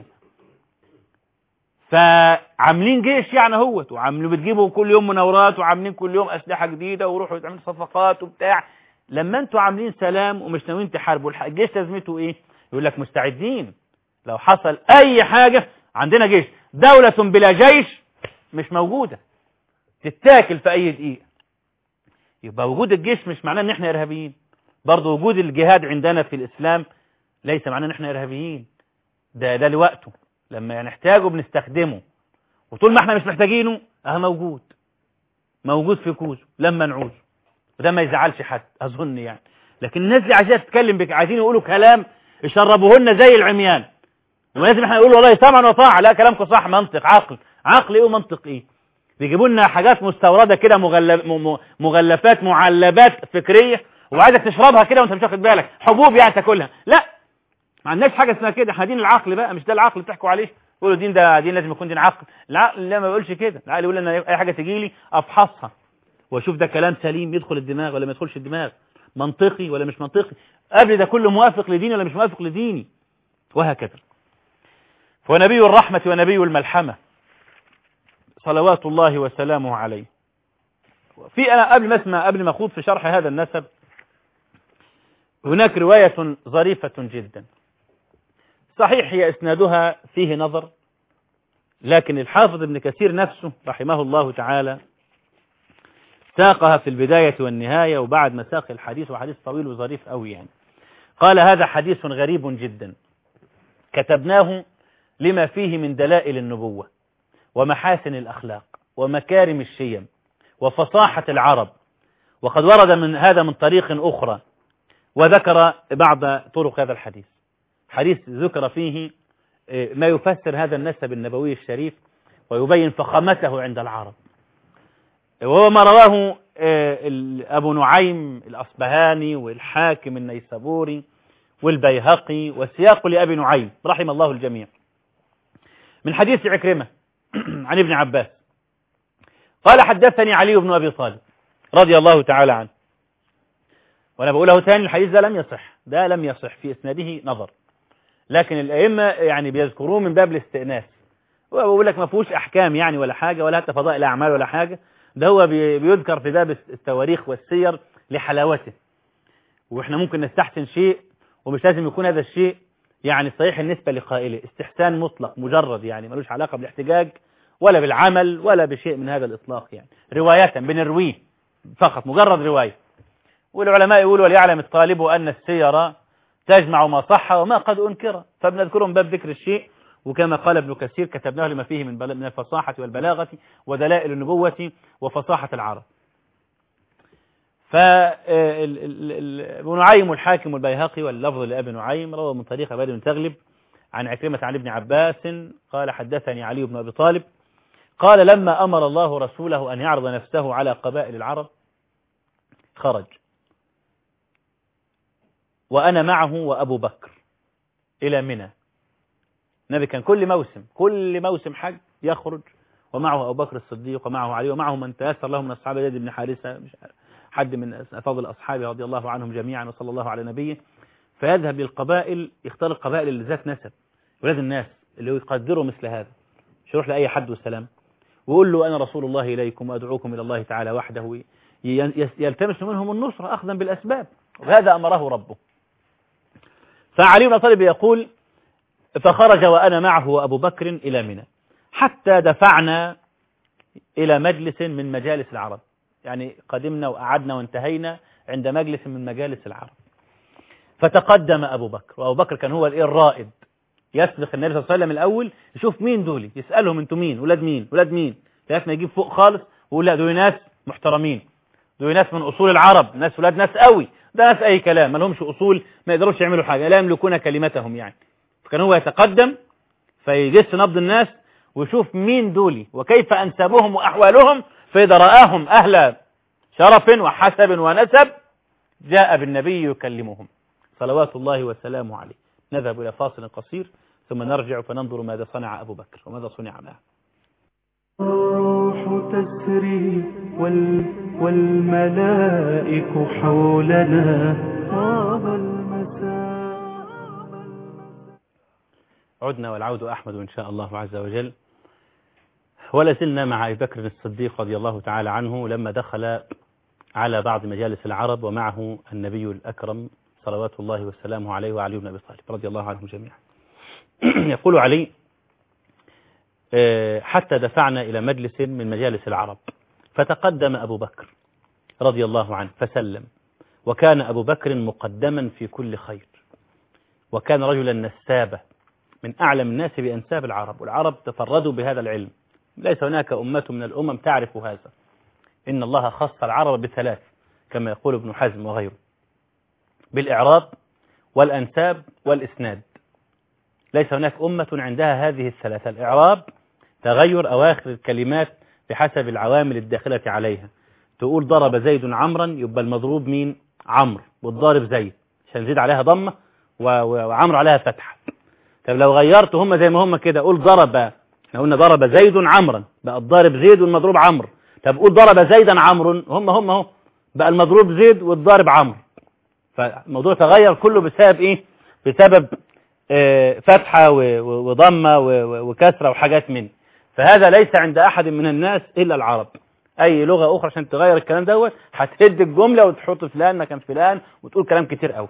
فعاملين جيش يعني اهوت، وعاملين بتجيبوا كل يوم مناورات، وعاملين كل يوم اسلحه جديده، وروحوا يتعملوا صفقات وبتاع. لما انتوا عاملين سلام ومش ناويين تحاربوا، الجيش لازمته ايه؟ يقول لك مستعدين لو حصل اي حاجه عندنا جيش. دوله بلا جيش مش موجوده، تتاكل في اي دقيقه. يبقى وجود الجيش مش معناه ان احنا ارهابيين، برضه وجود الجهاد عندنا في الاسلام ليس معناه ان احنا ارهابيين، ده ده لوقته لما نحتاجه بنستخدمه، وطول ما احنا مش محتاجينه اه موجود موجود في كوزه لما نعوزه، وده ما يزعلش حد اظن يعني. لكن الناس دي عايزين تتكلم بك، عايزين يقولوا كلام يشربوه لنا زي العميان، ولازم احنا نقول والله سمعا وطاعه. لا كلامكم صح، منطق، عقل عقل ايه ومنطق ايه؟ بيجيبوا لنا حاجات مستورده كده، مغلف مغلفات معلبات فكريه، وعايزك تشربها كده وانت مش واخد بالك، حبوب يعني تاكلها. لا ما عندناش حاجه اسمها كده، احنا دين العقل بقى، مش ده العقل اللي بتحكوا عليه تقولوا دين ده دين لازم يكون دين عقل. العقل لا ما بيقولش كده، العقل يقول ان اي حاجه تجي لي افحصها واشوف ده كلام سليم يدخل الدماغ ولا ما يدخلش الدماغ، منطقي ولا مش منطقي، قبل ده كله موافق لديني ولا مش موافق لديني، وهكذا. ونبي الرحمه ونبي الملحمه صلوات الله وسلامه عليه. في انا قبل ما اسمع قبل ما اخوض في شرح هذا النسب، هناك روايه ظريفه جدا، صحيح هي اسنادها فيه نظر، لكن الحافظ ابن كثير نفسه رحمه الله تعالى ساقها في البداية والنهاية، وبعد ما ساق الحديث، وحديث طويل وظريف قوي يعني، قال هذا حديث غريب جدا كتبناه لما فيه من دلائل النبوة ومحاسن الأخلاق ومكارم الشيم وفصاحة العرب، وقد ورد من هذا من طريق أخرى، وذكر بعض طرق هذا الحديث. حديث ذكر فيه ما يفسر هذا النسب النبوي الشريف ويبين فخامته عند العرب، وهو ما رواه أبو نعيم الأصبهاني والحاكم النيسابوري والبيهقي، والسياق لأبي نعيم رحم الله الجميع، من حديث عكرمة عن ابن عباس قال حدثني علي بن أبي طالب رضي الله تعالى عنه. وأنا بقوله ثاني، الحديث ده لم يصح، ده لم يصح، في إسناده نظر، لكن الأئمة يعني بيذكروه من باب الاستئناس، وبقول لك ما فيهوش أحكام يعني ولا حاجة، ولا حتى فضائل أعمال ولا حاجة، ده هو بيذكر في باب التواريخ والسير لحلاوته، وإحنا ممكن نستحسن شيء ومش لازم يكون هذا الشيء يعني صحيح النسبة لقائله، استحسان مطلق مجرد يعني ملوش علاقة بالاحتجاج ولا بالعمل ولا بشيء من هذا الإطلاق، يعني رواية بنرويه فقط مجرد رواية. والعلماء يقولوا وليعلم الطالب أن السير تجمع ما صح وما قد أنكر، فبنذكرهم باب ذكر الشيء، وكما قال ابن كثير كتبناه لما فيه من من الفصاحة والبلاغة ودلائل النبوة وفصاحة العرب. فابن نعيم الحاكم والبيهقي واللفظ لأبي نعيم روى من طريق عباد بن تغلب عن عكرمة عن ابن عباس قال حدثني علي بن أبي طالب قال لما أمر الله رسوله أن يعرض نفسه على قبائل العرب خرج وأنا معه وأبو بكر إلى منى. النبي كان كل موسم كل موسم حج يخرج ومعه أبو بكر الصديق ومعه علي ومعه من تيسر له من أصحاب زيد بن حارثة، مش حد من أفاضل أصحابه رضي الله عنهم جميعا وصلى الله على نبيه. فيذهب للقبائل يختار القبائل اللي ذات نسب ولاد الناس اللي يقدروا مثل هذا، مش يروح لأي حد والسلام ويقول له أنا رسول الله إليكم وأدعوكم إلى الله تعالى وحده، يلتمس منهم النصرة أخذا بالأسباب، وهذا أمره ربه. فعلي بن أبي طالب يقول فخرج وأنا معه وأبو بكر إلى منى حتى دفعنا إلى مجلس من مجالس العرب، يعني قدمنا وقعدنا وانتهينا عند مجلس من مجالس العرب. فتقدم أبو بكر، وأبو بكر كان هو الرائد يسبق النبي صلى الله عليه وسلم الأول يشوف مين دول، يسألهم انتم مين ولاد مين ولاد مين، لغاية ما يجيب فوق خالص ويقول لا دول ناس محترمين، دول ناس من أصول العرب، ناس ولاد ناس قوي، ده ناس أي كلام ما لهمش أصول، ما يقدروش يعملوا حاجة، لا يملكون كلمتهم يعني. فكان هو يتقدم فيجس نبض الناس ويشوف مين دولي وكيف أنسابهم وأحوالهم، فإذا رآهم أهل شرف وحسب ونسب جاء بالنبي يكلمهم صلوات الله وسلامه عليه. نذهب إلى فاصل قصير ثم نرجع فننظر ماذا صنع أبو بكر وماذا صنع معه. الروح تسري وال والملائك حولنا طاب المساء. عدنا والعود أحمد إن شاء الله عز وجل، ولا زلنا مع أبي بكر الصديق رضي الله تعالى عنه لما دخل على بعض مجالس العرب ومعه النبي الأكرم صلوات الله وسلامه عليه وعلي بن أبي طالب رضي الله عنهم جميعا. يقول علي حتى دفعنا إلى مجلس من مجالس العرب فتقدم أبو بكر رضي الله عنه فسلم، وكان أبو بكر مقدما في كل خير، وكان رجلا نسابا من أعلم الناس بأنساب العرب، والعرب تفردوا بهذا العلم، ليس هناك أمة من الأمم تعرف هذا، إن الله خص العرب بثلاث كما يقول ابن حزم وغيره، بالإعراب والأنساب والإسناد. ليس هناك أمة عندها هذه الثلاثة، الإعراب تغير أواخر الكلمات بحسب العوامل الداخلة عليها، تقول ضرب زيد عمرا يبقى المضروب مين؟ عمرو، والضارب زيد عشان زيد عليها ضمة وعمرو عليها فتحة. طب لو غيرت هم زي ما هم كده، قول ضرب، احنا قلنا ضرب زيد عمرا بقى الضارب زيد والمضروب عمرو، طب قول ضرب زيدا عمرو، هم هم اهو بقى المضروب زيد والضارب عمرو. فالموضوع تغير كله بسبب ايه؟ بسبب اه فتحة وضمة وكسرة وحاجات من. فهذا ليس عند احد من الناس الا العرب. اي لغة اخرى عشان تغير الكلام دوت هتهد الجملة وتحط فلان مكان فلان وتقول كلام كتير قوي.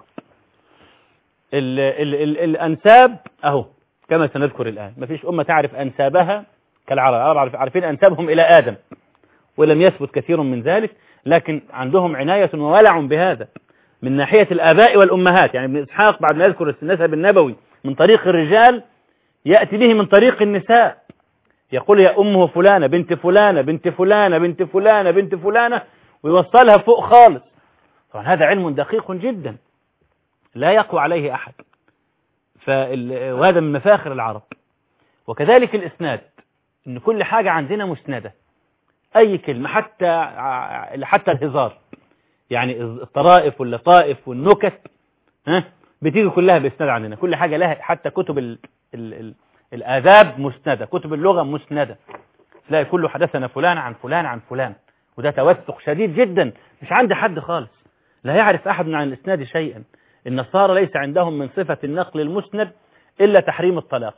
ال ال ال الانساب اهو كما سنذكر الان، مفيش امة تعرف انسابها كالعرب، العرب عارفين انسابهم الى ادم ولم يثبت كثير من ذلك، لكن عندهم عناية وولع بهذا من ناحية الآباء والأمهات. يعني ابن إسحاق بعد ما يذكر النسب النبوي من طريق الرجال يأتي به من طريق النساء، يقول يا أمه فلانة بنت فلانة بنت فلانة بنت فلانة بنت فلانة ويوصلها فوق خالص. طبعا هذا علم دقيق جدا لا يقوى عليه أحد، وهذا من مفاخر العرب. وكذلك الإسناد، إن كل حاجة عندنا مسندة، أي كلمة حتى حتى الهزار، يعني الطرائف واللطائف والنكت ها بتيجي كلها بإسناد عندنا، كل حاجة لها، حتى كتب ال ال ال الآداب مسندة، كتب اللغة مسندة، تلاقي كله حدثنا فلان عن فلان عن فلان، وده توثق شديد جدا مش عند حد خالص، لا يعرف أحد عن الإسناد شيئا. النصارى ليس عندهم من صفة النقل المسند إلا تحريم الطلاق،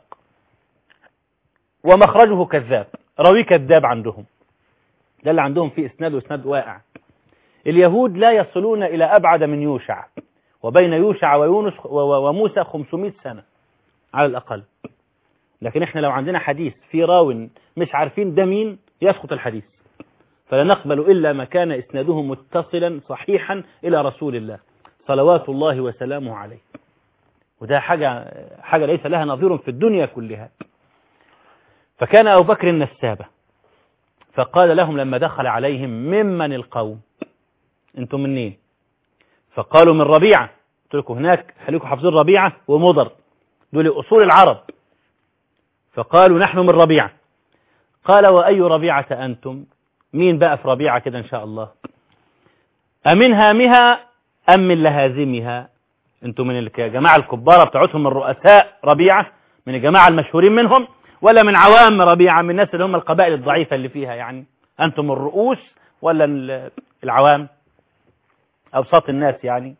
ومخرجه كذاب، راوي كذاب عندهم، ده اللي عندهم فيه إسناد وإسناد واقع. اليهود لا يصلون إلى أبعد من يوشع، وبين يوشع ويونس وموسى خمسمائة سنة على الأقل. لكن احنا لو عندنا حديث في راو مش عارفين ده مين يسقط الحديث، فلا نقبل إلا ما كان إسناده متصلا صحيحا إلى رسول الله صلوات الله وسلامه عليه. وده حاجة حاجة ليس لها نظير في الدنيا كلها. فكان أبو بكر النسابة، فقال لهم لما دخل عليهم ممن القوم، انتم منين؟ فقالوا من ربيعة. قلت لكم هناك خليكم حافظين ربيعة ومضر، دول أصول العرب. فقالوا نحن من ربيعة. قال وأي ربيعة أنتم؟ مين بقى في ربيعة كده إن شاء الله؟ أمن هامها أم من لهازمها؟ انتم من الجماعة الكبارة بتاعتهم الرؤساء ربيعة، من الجماعة المشهورين منهم، ولا من عوام ربيعة، من الناس اللي هم القبائل الضعيفة اللي فيها؟ يعني أنتم الرؤوس ولا العوام أوساط الناس يعني؟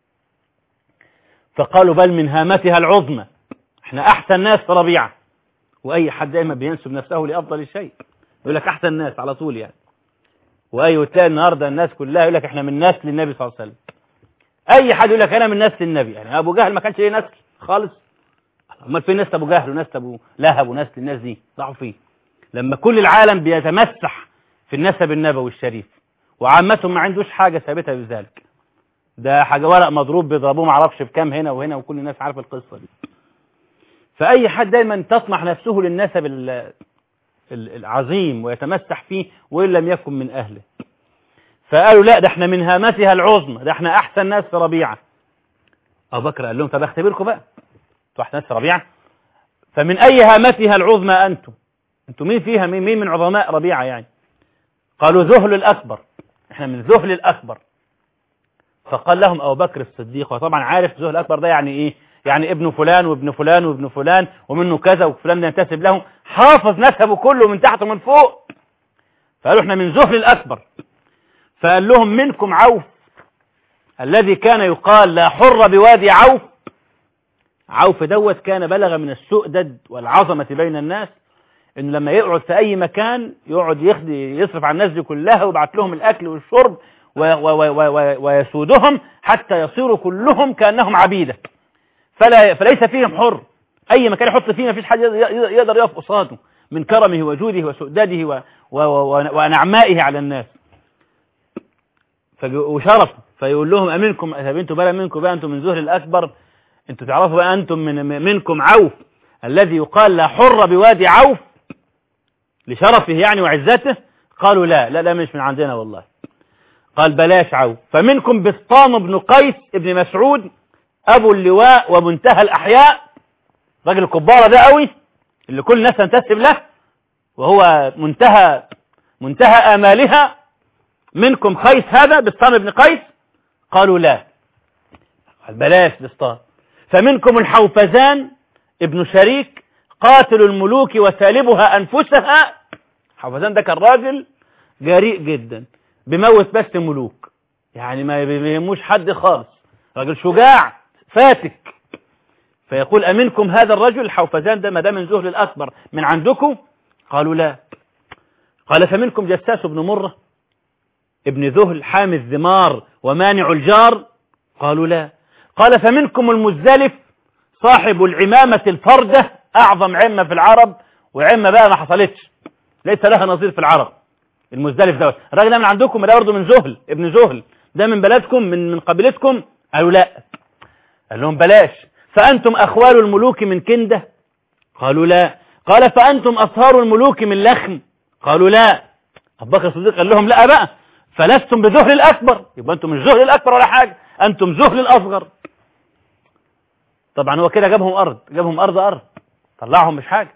فقالوا بل من هامتها العظمى، احنا أحسن ناس في ربيعة. وأي حد دائما بينسب نفسه لأفضل شيء يقول لك أحسن ناس على طول يعني. وأي وتلاقي النهاردة الناس كلها يقول لك احنا من نسل النبي صلى الله عليه وسلم. أي حد يقول لك أنا من نسل النبي، يعني أبو جهل ما كانش ليه نسل خالص. أمال فين نسل أبو جهل ونسل أبو لهب ونسل الناس دي؟ ضعوا فيه لما كل العالم بيتمسح في النسب النبوي الشريف، وعامتهم ما عندوش حاجة ثابتة بذلك. ده حاجة ورق مضروب بيضربوه ما اعرفش بكام هنا وهنا، وكل الناس عارفة القصة دي. فأي حد دايما تطمح نفسه للنسب العظيم ويتمسح فيه وإن لم يكن من أهله. فقالوا لا، ده احنا من هامتها العظمى، ده احنا أحسن ناس في ربيعة. أبو بكر قال لهم طب اختبركم بقى، انتوا أحسن ناس في ربيعة، فمن أي هامتها العظمى أنتم؟ انتم مين فيها؟ مين, مين من عظماء ربيعة يعني؟ قالوا ذهل الأكبر، احنا من ذهل الأكبر. فقال لهم أبو بكر الصديق، وطبعا عارف ذهل الأكبر ده يعني إيه، يعني ابن فلان وابن فلان وابن فلان ومنه كذا وفلان ينتسب له، حافظ نسبه كله من تحت ومن فوق. فقالوا احنا من ذهل الأكبر. فقال لهم منكم عوف الذي كان يقال لا حر بوادي عوف. عوف دوت كان بلغ من السؤدد والعظمة بين الناس، انه لما يقعد في اي مكان يقعد يخدي يصرف على الناس دي كلها ويبعت لهم الاكل والشرب ويسودهم حتى يصيروا كلهم كأنهم عبيدة، فلا فليس فيهم حر. اي مكان يحط فيه ما فيش حد يقدر يقف قصاده من كرمه وجوده وسؤدده ونعمائه على الناس وشرفه. فيقول لهم امنكم، انتوا بقى منكم بقى، انتم من ذهل الاكبر، انتوا تعرفوا بقى انتم من منكم عوف الذي يقال لا حر بوادي عوف لشرفه يعني وعزته. قالوا لا لا لا مش من عندنا والله. قال بلاش عوف. فمنكم بسطام بن قيس ابن مسعود ابو اللواء ومنتهى الاحياء، راجل الكبارة ده قوي اللي كل الناس تنتسب له وهو منتهى منتهى امالها. منكم قيس هذا بسطام بن قيس؟ قالوا لا. قال بلاش بسطام. فمنكم الحوفزان ابن شريك قاتل الملوك وسالبها أنفسها. حوفزان ده كان راجل جريء جدا، بيموت بس الملوك، يعني ما بيهموش حد خالص، راجل شجاع فاتك. فيقول أمنكم هذا الرجل الحوفزان ده ما ده من ذهل الأكبر من عندكم؟ قالوا لا. قال فمنكم جساس بن مرة ابن ذهل حامي الذمار ومانع الجار؟ قالوا لا. قال فمنكم المزدلف صاحب العمامة الفردة، أعظم عمة في العرب، وعمة بقى ما حصلتش ليس لها نظير في العرب. المزدلف دوت الراجل ده من عندكم، ده برضه من ذهل ابن ذهل، ده من بلدكم من من قبيلتكم؟ قالوا لا. قال لهم بلاش. فأنتم أخوال الملوك من كندة؟ قالوا لا. قال فأنتم أصهار الملوك من لخم؟ قالوا لا. أبو بكر الصديق قال لهم لا بقى، فلستم بذهل الأكبر، يبقى أنتم مش ذهل الأكبر ولا حاجة، أنتم ذهل الأصغر. طبعا هو كده جابهم أرض، جابهم أرض أرض، طلعهم مش حاجة.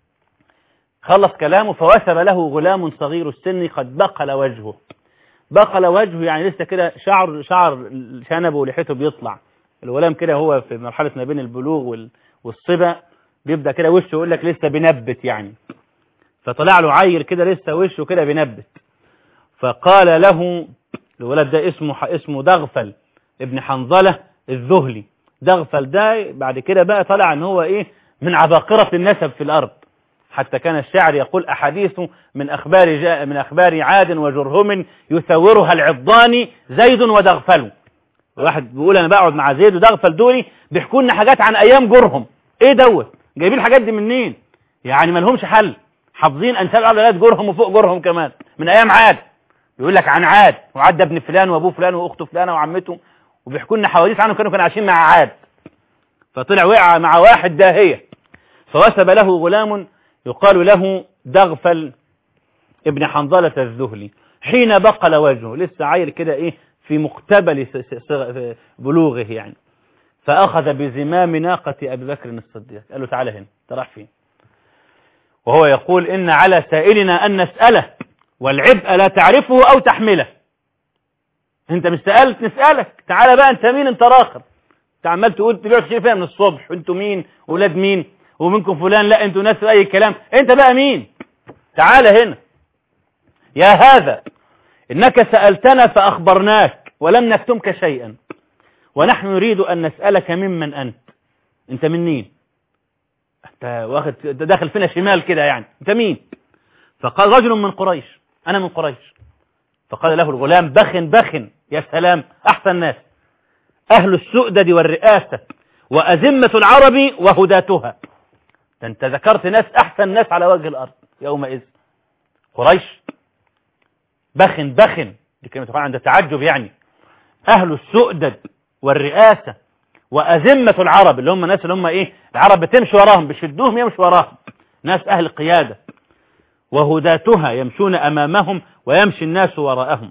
خلص كلامه فوثب له غلام صغير السن قد بقل وجهه. بقل وجهه يعني لسه كده شعر شعر شنبه ولحيته بيطلع. الغلام كده هو في مرحلة ما بين البلوغ والصبا بيبدأ كده وشه يقول لك لسه بنبت يعني، فطلع له عير كده لسه وشه كده بنبت. فقال له الولد ده اسمه اسمه دغفل ابن حنظلة الذهلي. دغفل ده بعد كده بقى طلع ان هو ايه من عباقرة النسب في الارض، حتى كان الشاعر يقول احاديث من اخبار من اخبار عاد وجرهم يثورها العضان زيد ودغفل. واحد بيقول انا بقعد مع زيد ودغفل دولي بيحكوا لنا حاجات عن ايام جورهم. ايه دوت؟ جايبين الحاجات دي منين؟ يعني ما لهمش حل، حافظين انساب اولاد جورهم وفوق جورهم كمان من ايام عاد. يقول لك عن عاد، وعاد ده ابن فلان وابوه فلان واخته فلانه وعمته، وبيحكوا لنا حواديت عنهم كانوا كانوا عايشين مع عاد. فطلع وقع مع واحد داهيه، فوثب له غلام يقال له دغفل ابن حنظلة الذهلي، حين بقل وجهه لسه عيل كده ايه في مقتبل بلوغه يعني، فأخذ بزمام ناقة أبي بكر الصديق قال له تعالى هنا، انت رايح فين؟ وهو يقول إن على سائلنا أن نسأله والعبء لا تعرفه أو تحمله. انت مش سألت نسألك، تعالى بقى انت مين؟ انت راخر، انت عمال تقول تبيعوا تشتري فيها من الصبح، وانتوا مين؟ ولاد مين؟ ومنكم فلان، لا انتوا ناس اي كلام، انت بقى مين؟ تعالى هنا يا هذا، إنك سألتنا فأخبرناك ولم نكتمك شيئا، ونحن نريد أن نسألك ممن أنت. أنت من مين؟ أنت واخد داخل فينا شمال كده يعني، أنت مين؟ فقال رجل من قريش، أنا من قريش. فقال له الغلام بخ بخ، يا سلام، أحسن ناس، أهل السؤدد والرئاسة وأزمة العرب وهداتها. أنت ذكرت ناس أحسن ناس على وجه الأرض يومئذ، قريش بخ بخ، دي كلمة طبعا عند تعجب يعني، أهل السؤدد والرئاسة وأزمة العرب، اللي هم ناس اللي هم إيه، العرب بتمشي وراهم، بيشدوهم يمشي وراهم، ناس أهل قيادة، وهداتها يمشون أمامهم ويمشي الناس وراءهم.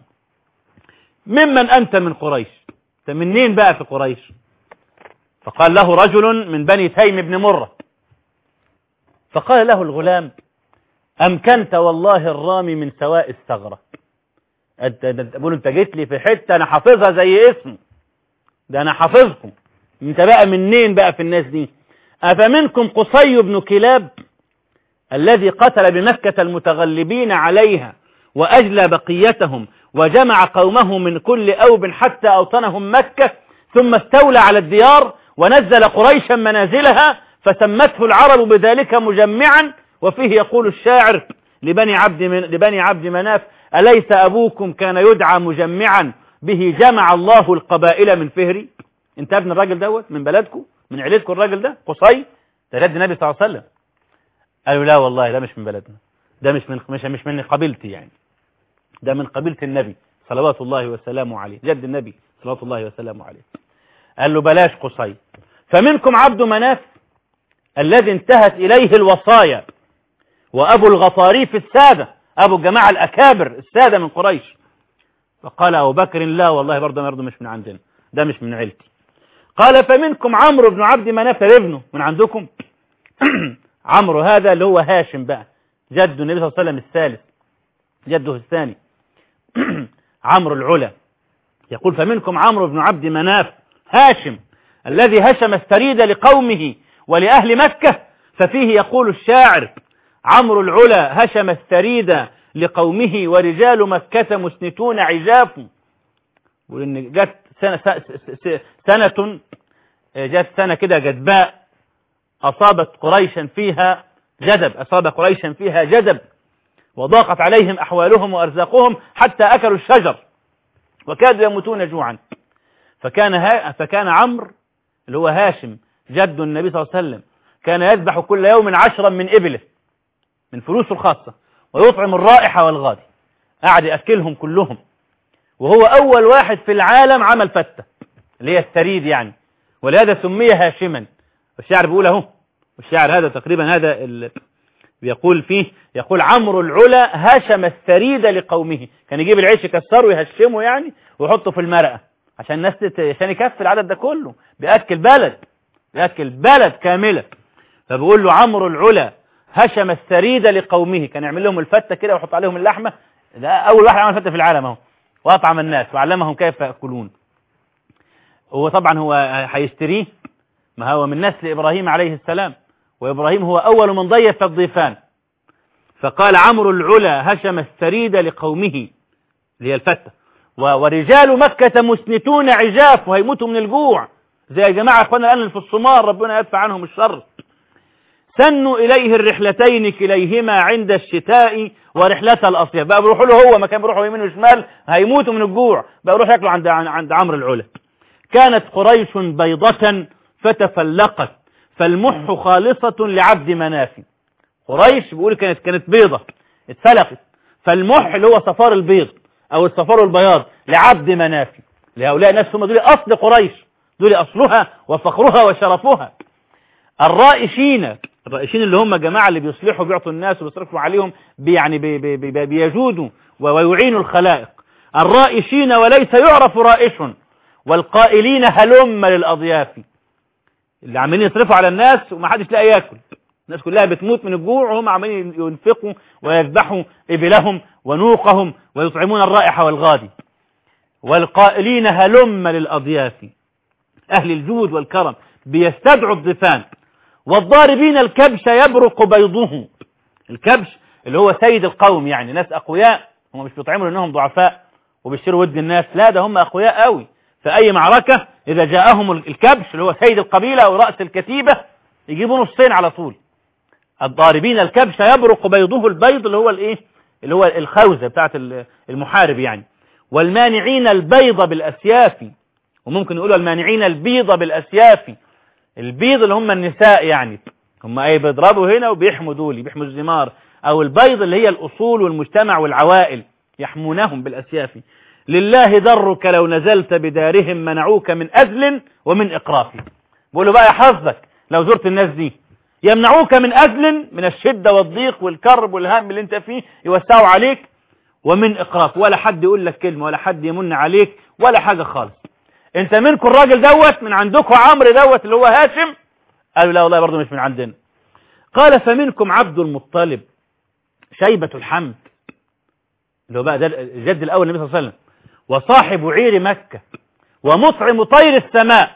ممن أنت من قريش؟ أنت منين بقى في قريش؟ فقال له رجل من بني تيم بن مرة. فقال له الغلام أمكنت والله الرامي من سواء الثغرة. أقول أنت جيت لي في حتة أنا حافظها زي اسمه، ده أنا حافظكم. أنت بقى منين بقى في الناس دي؟ أفمنكم قصي بن كلاب الذي قتل بمكة المتغلبين عليها وأجلى بقيتهم وجمع قومه من كل أوب حتى أوطنهم مكة، ثم استولى على الديار ونزل قريشا منازلها فسمته العرب بذلك مجمعا. وفيه يقول الشاعر لبني عبد من لبني عبد مناف أليس أبوكم كان يدعى مجمعا به جمع الله القبائل من فهري. انت ابن الراجل دوت من بلدكم من عيلتكم، الراجل ده قصي ده جد النبي صلى الله عليه وسلم. قالوا لا والله ده مش من بلدنا، ده مش من مش مش من قبيلتي يعني، ده من قبيلة النبي صلوات الله وسلامه عليه، جد النبي صلوات الله وسلامه عليه. قال له بلاش قصي. فمنكم عبد مناف الذي انتهت إليه الوصايا وأبو الغطاريف السادة، أبو الجماعة الأكابر السادة من قريش. فقال أبو بكر لا والله برضه برضه مش من عندنا، ده مش من عيلتي. قال فمنكم عمرو بن عبد مناف ابنه من عندكم. عمرو هذا اللي هو هاشم بقى، جد النبي صلى الله عليه وسلم الثالث، جده الثاني. عمرو العلا يقول فمنكم عمرو بن عبد مناف هاشم الذي هشم السريد لقومه ولأهل مكة. ففيه يقول الشاعر عمرو العلا هشم السريد لقومه ورجال مكة مسنتون عجاف. وإن جت سنة سنة جت سنة كده جدباء أصابت قريشا فيها جدب، أصاب قريشا فيها جدب وضاقت عليهم أحوالهم وأرزاقهم حتى أكلوا الشجر وكادوا يموتون جوعا. فكان ها فكان عمرو اللي هو هاشم جد النبي صلى الله عليه وسلم كان يذبح كل يوم عشرا من إبله من فلوسه الخاصة ويطعم الرائحة والغادي، قاعد يأكلهم كلهم، وهو أول واحد في العالم عمل فتة اللي هي الثريد يعني، ولهذا سمي هاشما. والشاعر بيقول اهو، والشاعر هذا تقريبا هذا ال... بيقول فيه يقول عمرو العلا هشم الثريد لقومه، كان يجيب العيش يكسره ويهشمه يعني ويحطه في المرقة عشان الناس تت... عشان يكفي العدد ده كله، بيأكل بلد بيأكل بلد كاملة. فبيقول له عمرو العلا هشم الثريد لقومه، كان يعمل لهم الفتة كده ويحط عليهم اللحمة، ده أول واحد عمل فتة في العالم اهو، وأطعم الناس وعلمهم كيف يأكلون. هو طبعا هو هيشتريه، ما هو من نسل إبراهيم عليه السلام، وإبراهيم هو أول من ضيف الضيفان. فقال عمرو العلا هشم الثريد لقومه اللي هي الفتة، ورجال مكة مسنتون عجاف، وهيموتوا من الجوع زي يا جماعة اخوانا الآن في الصومال، ربنا يدفع عنهم الشر. سنوا إليه الرحلتين كليهما عند الشتاء ورحلة الأصيف، بقى بيروحوا له هو، ما كان بيروحوا يمين وشمال هيموتوا من الجوع، بقى يروحوا ياكلوا عند عند عمرو العلا. كانت قريش بيضة فتفلقت فالمح خالصة لعبد مناف. قريش بيقول كانت كانت بيضة اتفلقت، فالمح اللي هو صفار البيض او الصفار البياض لعبد مناف. لهؤلاء الناس هم دول اصل قريش، دول اصلها وفخرها وشرفها. الرائشين، الرائشين اللي هم جماعة اللي بيصلحوا بيعطوا الناس وبيصرفوا عليهم بي يعني بي بي بي بيجودوا ويعينوا الخلائق. الرائشين وليس يعرف رائش، والقائلين هلم للأضياف، اللي عمالين يصرفوا على الناس وما حدش لاقي ياكل، الناس كلها بتموت من الجوع وهم عمالين ينفقوا ويذبحوا إبلهم ونوقهم ويطعمون الرائح والغادي. والقائلين هلم للأضياف، أهل الجود والكرم بيستدعوا الضيفان. والضاربين الكبش يبرق بيضه، الكبش اللي هو سيد القوم، يعني ناس أقوياء، هم مش بيطعموا لأنهم ضعفاء وبيشتروا ود الناس، لا ده هم أقوياء قوي. في أي معركة إذا جاءهم الكبش اللي هو سيد القبيلة أو رأس الكتيبة يجيبوا نصين على طول. الضاربين الكبش يبرق بيضه، البيض اللي هو الايه اللي هو الخوذة بتاعت المحارب يعني. والمانعين البيض بالأسياف، وممكن يقولوا المانعين البيض بالأسياف، البيض اللي هم النساء يعني، هم ايه بيضربوا هنا وبيحموا دول، بيحموا الزمار، او البيض اللي هي الأصول والمجتمع والعوائل يحمونهم بالأسياف. لله درك لو نزلت بدارهم منعوك من أذل ومن إقراف. بقولوا بقى يا حظك لو زرت الناس دي، يمنعوك من أذل، من الشدة والضيق والكرب والهم اللي انت فيه، يوسعوا عليك، ومن إقراف، ولا حد يقول لك كلمة ولا حد يمن عليك ولا حاجة خالص. انت منكم الراجل دوت من عندكم عمرو دوت اللي هو هاشم، قالوا لا والله برضه مش من عندنا. قال فمنكم عبد المطلب شيبة الحمد، اللي هو بقى ده الجد الأول النبي صلى الله عليه وسلم، وصاحب عير مكة، ومطعم طير السماء،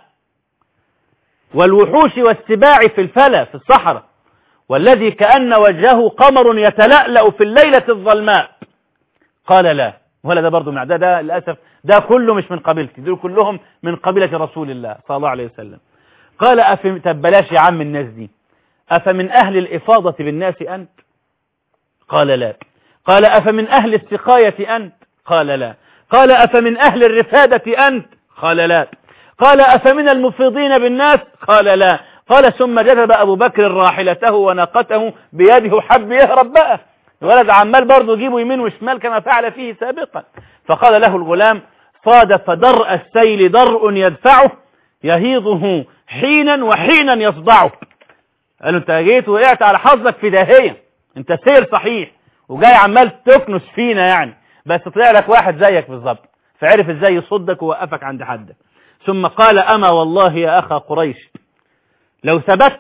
والوحوش والسباع في الفلا في الصحراء، والذي كأن وجهه قمر يتلألأ في الليلة الظلماء. قال لا، ولا ده برضه من ده, ده للأسف ده كله مش من قبيلتي، دول كلهم من قبيلة رسول الله صلى الله عليه وسلم. قال أفم تبلاش يا عم الناس دي، أفمن أهل الإفاضة بالناس أنت؟ قال لا. قال أفمن أهل السقاية أنت؟ قال لا. قال أفمن أهل الرفادة أنت؟ قال لا. قال أفمن المفيضين بالناس؟ قال لا. قال ثم جذب أبو بكر راحلته وناقته بيده حب يهرب بقى، الولد عمال برضه يجيبه يمين وشمال كما فعل فيه سابقا. فقال له الغلام صادف درء السيل درء يدفعه يهيضه حينا وحينا يصدعه. قال له انت جيت وقعت على حظك في داهية، انت سير صحيح وجاي عمال تكنس فينا يعني، بس طلع لك واحد زيك بالظبط فعرف ازاي يصدك ووقفك عند حدك. ثم قال أما والله يا أخا قريش لو ثبت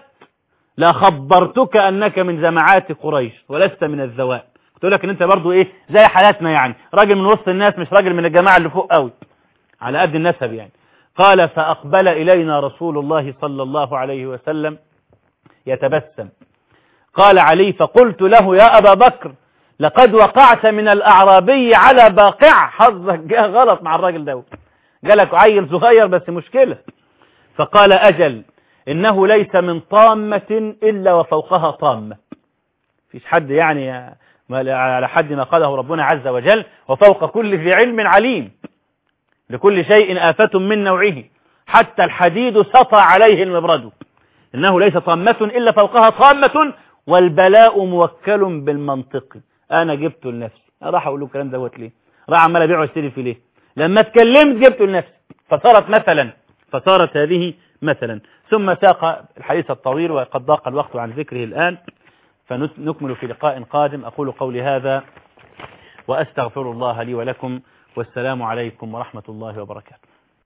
لخبرتك أنك من جماعات قريش ولست من الذوات. قلت لك ان انت برضو ايه زي حالاتنا يعني، راجل من وسط الناس مش راجل من الجماعة اللي فوق قوي على قد النسب يعني. قال فأقبل إلينا رسول الله صلى الله عليه وسلم يتبسم. قال علي فقلت له يا أبا بكر لقد وقعت من الأعرابي على باقع، حظك جاء غلط مع الراجل ده، جالك عيل صغير بس مشكلة. فقال أجل إنه ليس من طامة إلا وفوقها طامة، فيش حد يعني على حد ما قاله ربنا عز وجل وفوق كل ذي علم عليم، لكل شيء آفة من نوعه حتى الحديد سطى عليه المبرد، إنه ليس طامة إلا فوقها طامة والبلاء موكل بالمنطق. أنا جبت لنفسي، أنا راح أقول له الكلام دوت ليه، راح عمال أبيع واشتري في ليه، لما اتكلمت جبت لنفسي فصارت مثلا، فصارت هذه مثلا. ثم ساق الحديث الطويل وقد ضاق الوقت عن ذكره الآن، فنكمل في لقاء قادم. أقول قولي هذا وأستغفر الله لي ولكم، والسلام عليكم ورحمة الله وبركاته.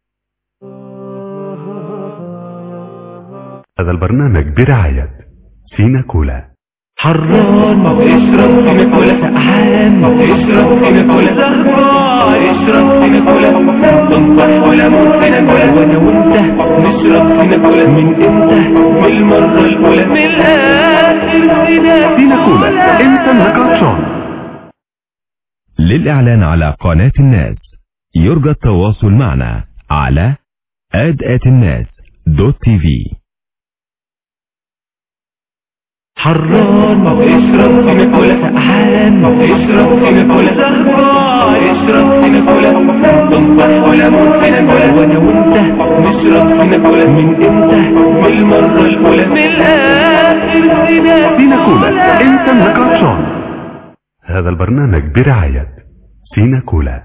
هذا البرنامج برعاية سينا كولا. حران اشرب سينا كولا، سقعان اشرب سينا كولا، سهران اشرب سينا كولا، تنصح ولا موت سينا كولا، وانا وانت نشرب سينا كولا من امتى؟ من المرة الأولى من الآخر. سينا كولا انت النكرتشون. للإعلان على قناة الناس يرجى التواصل معنا على آد آت الناس دوت تي في. حران اشرب سيناكولا سقعان اشرب سيناكولا سهران اشرب سيناكولا تنصح وليمون سيناكولا وانا وانت نشرب سيناكولا من امتى بالمرة الاولى من الاخر سيناكولا انت لك عطشان. هذا البرنامج برعاية سيناكولا.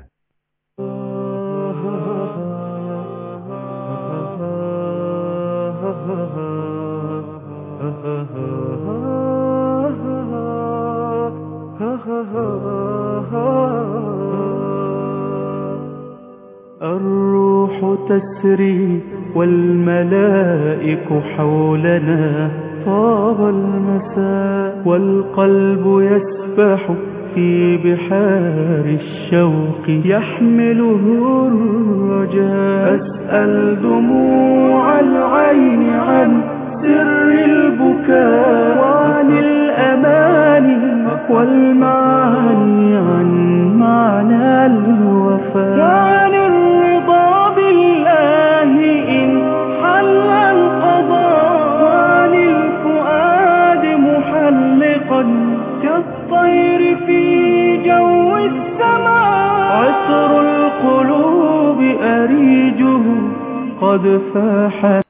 الروح تسري والملائك حولنا طاب المساء والقلب يسبح في بحار الشوق يحمله الرجاء. أسأل دموع العين عن سر البكاء وعن الأماني والمعاني عن معنى الوفاء وعن الرضا بالله إن حل القضاء وعن الفؤاد محلقا كالطير في جو السماء. عطر القلوب أريجه قد فاح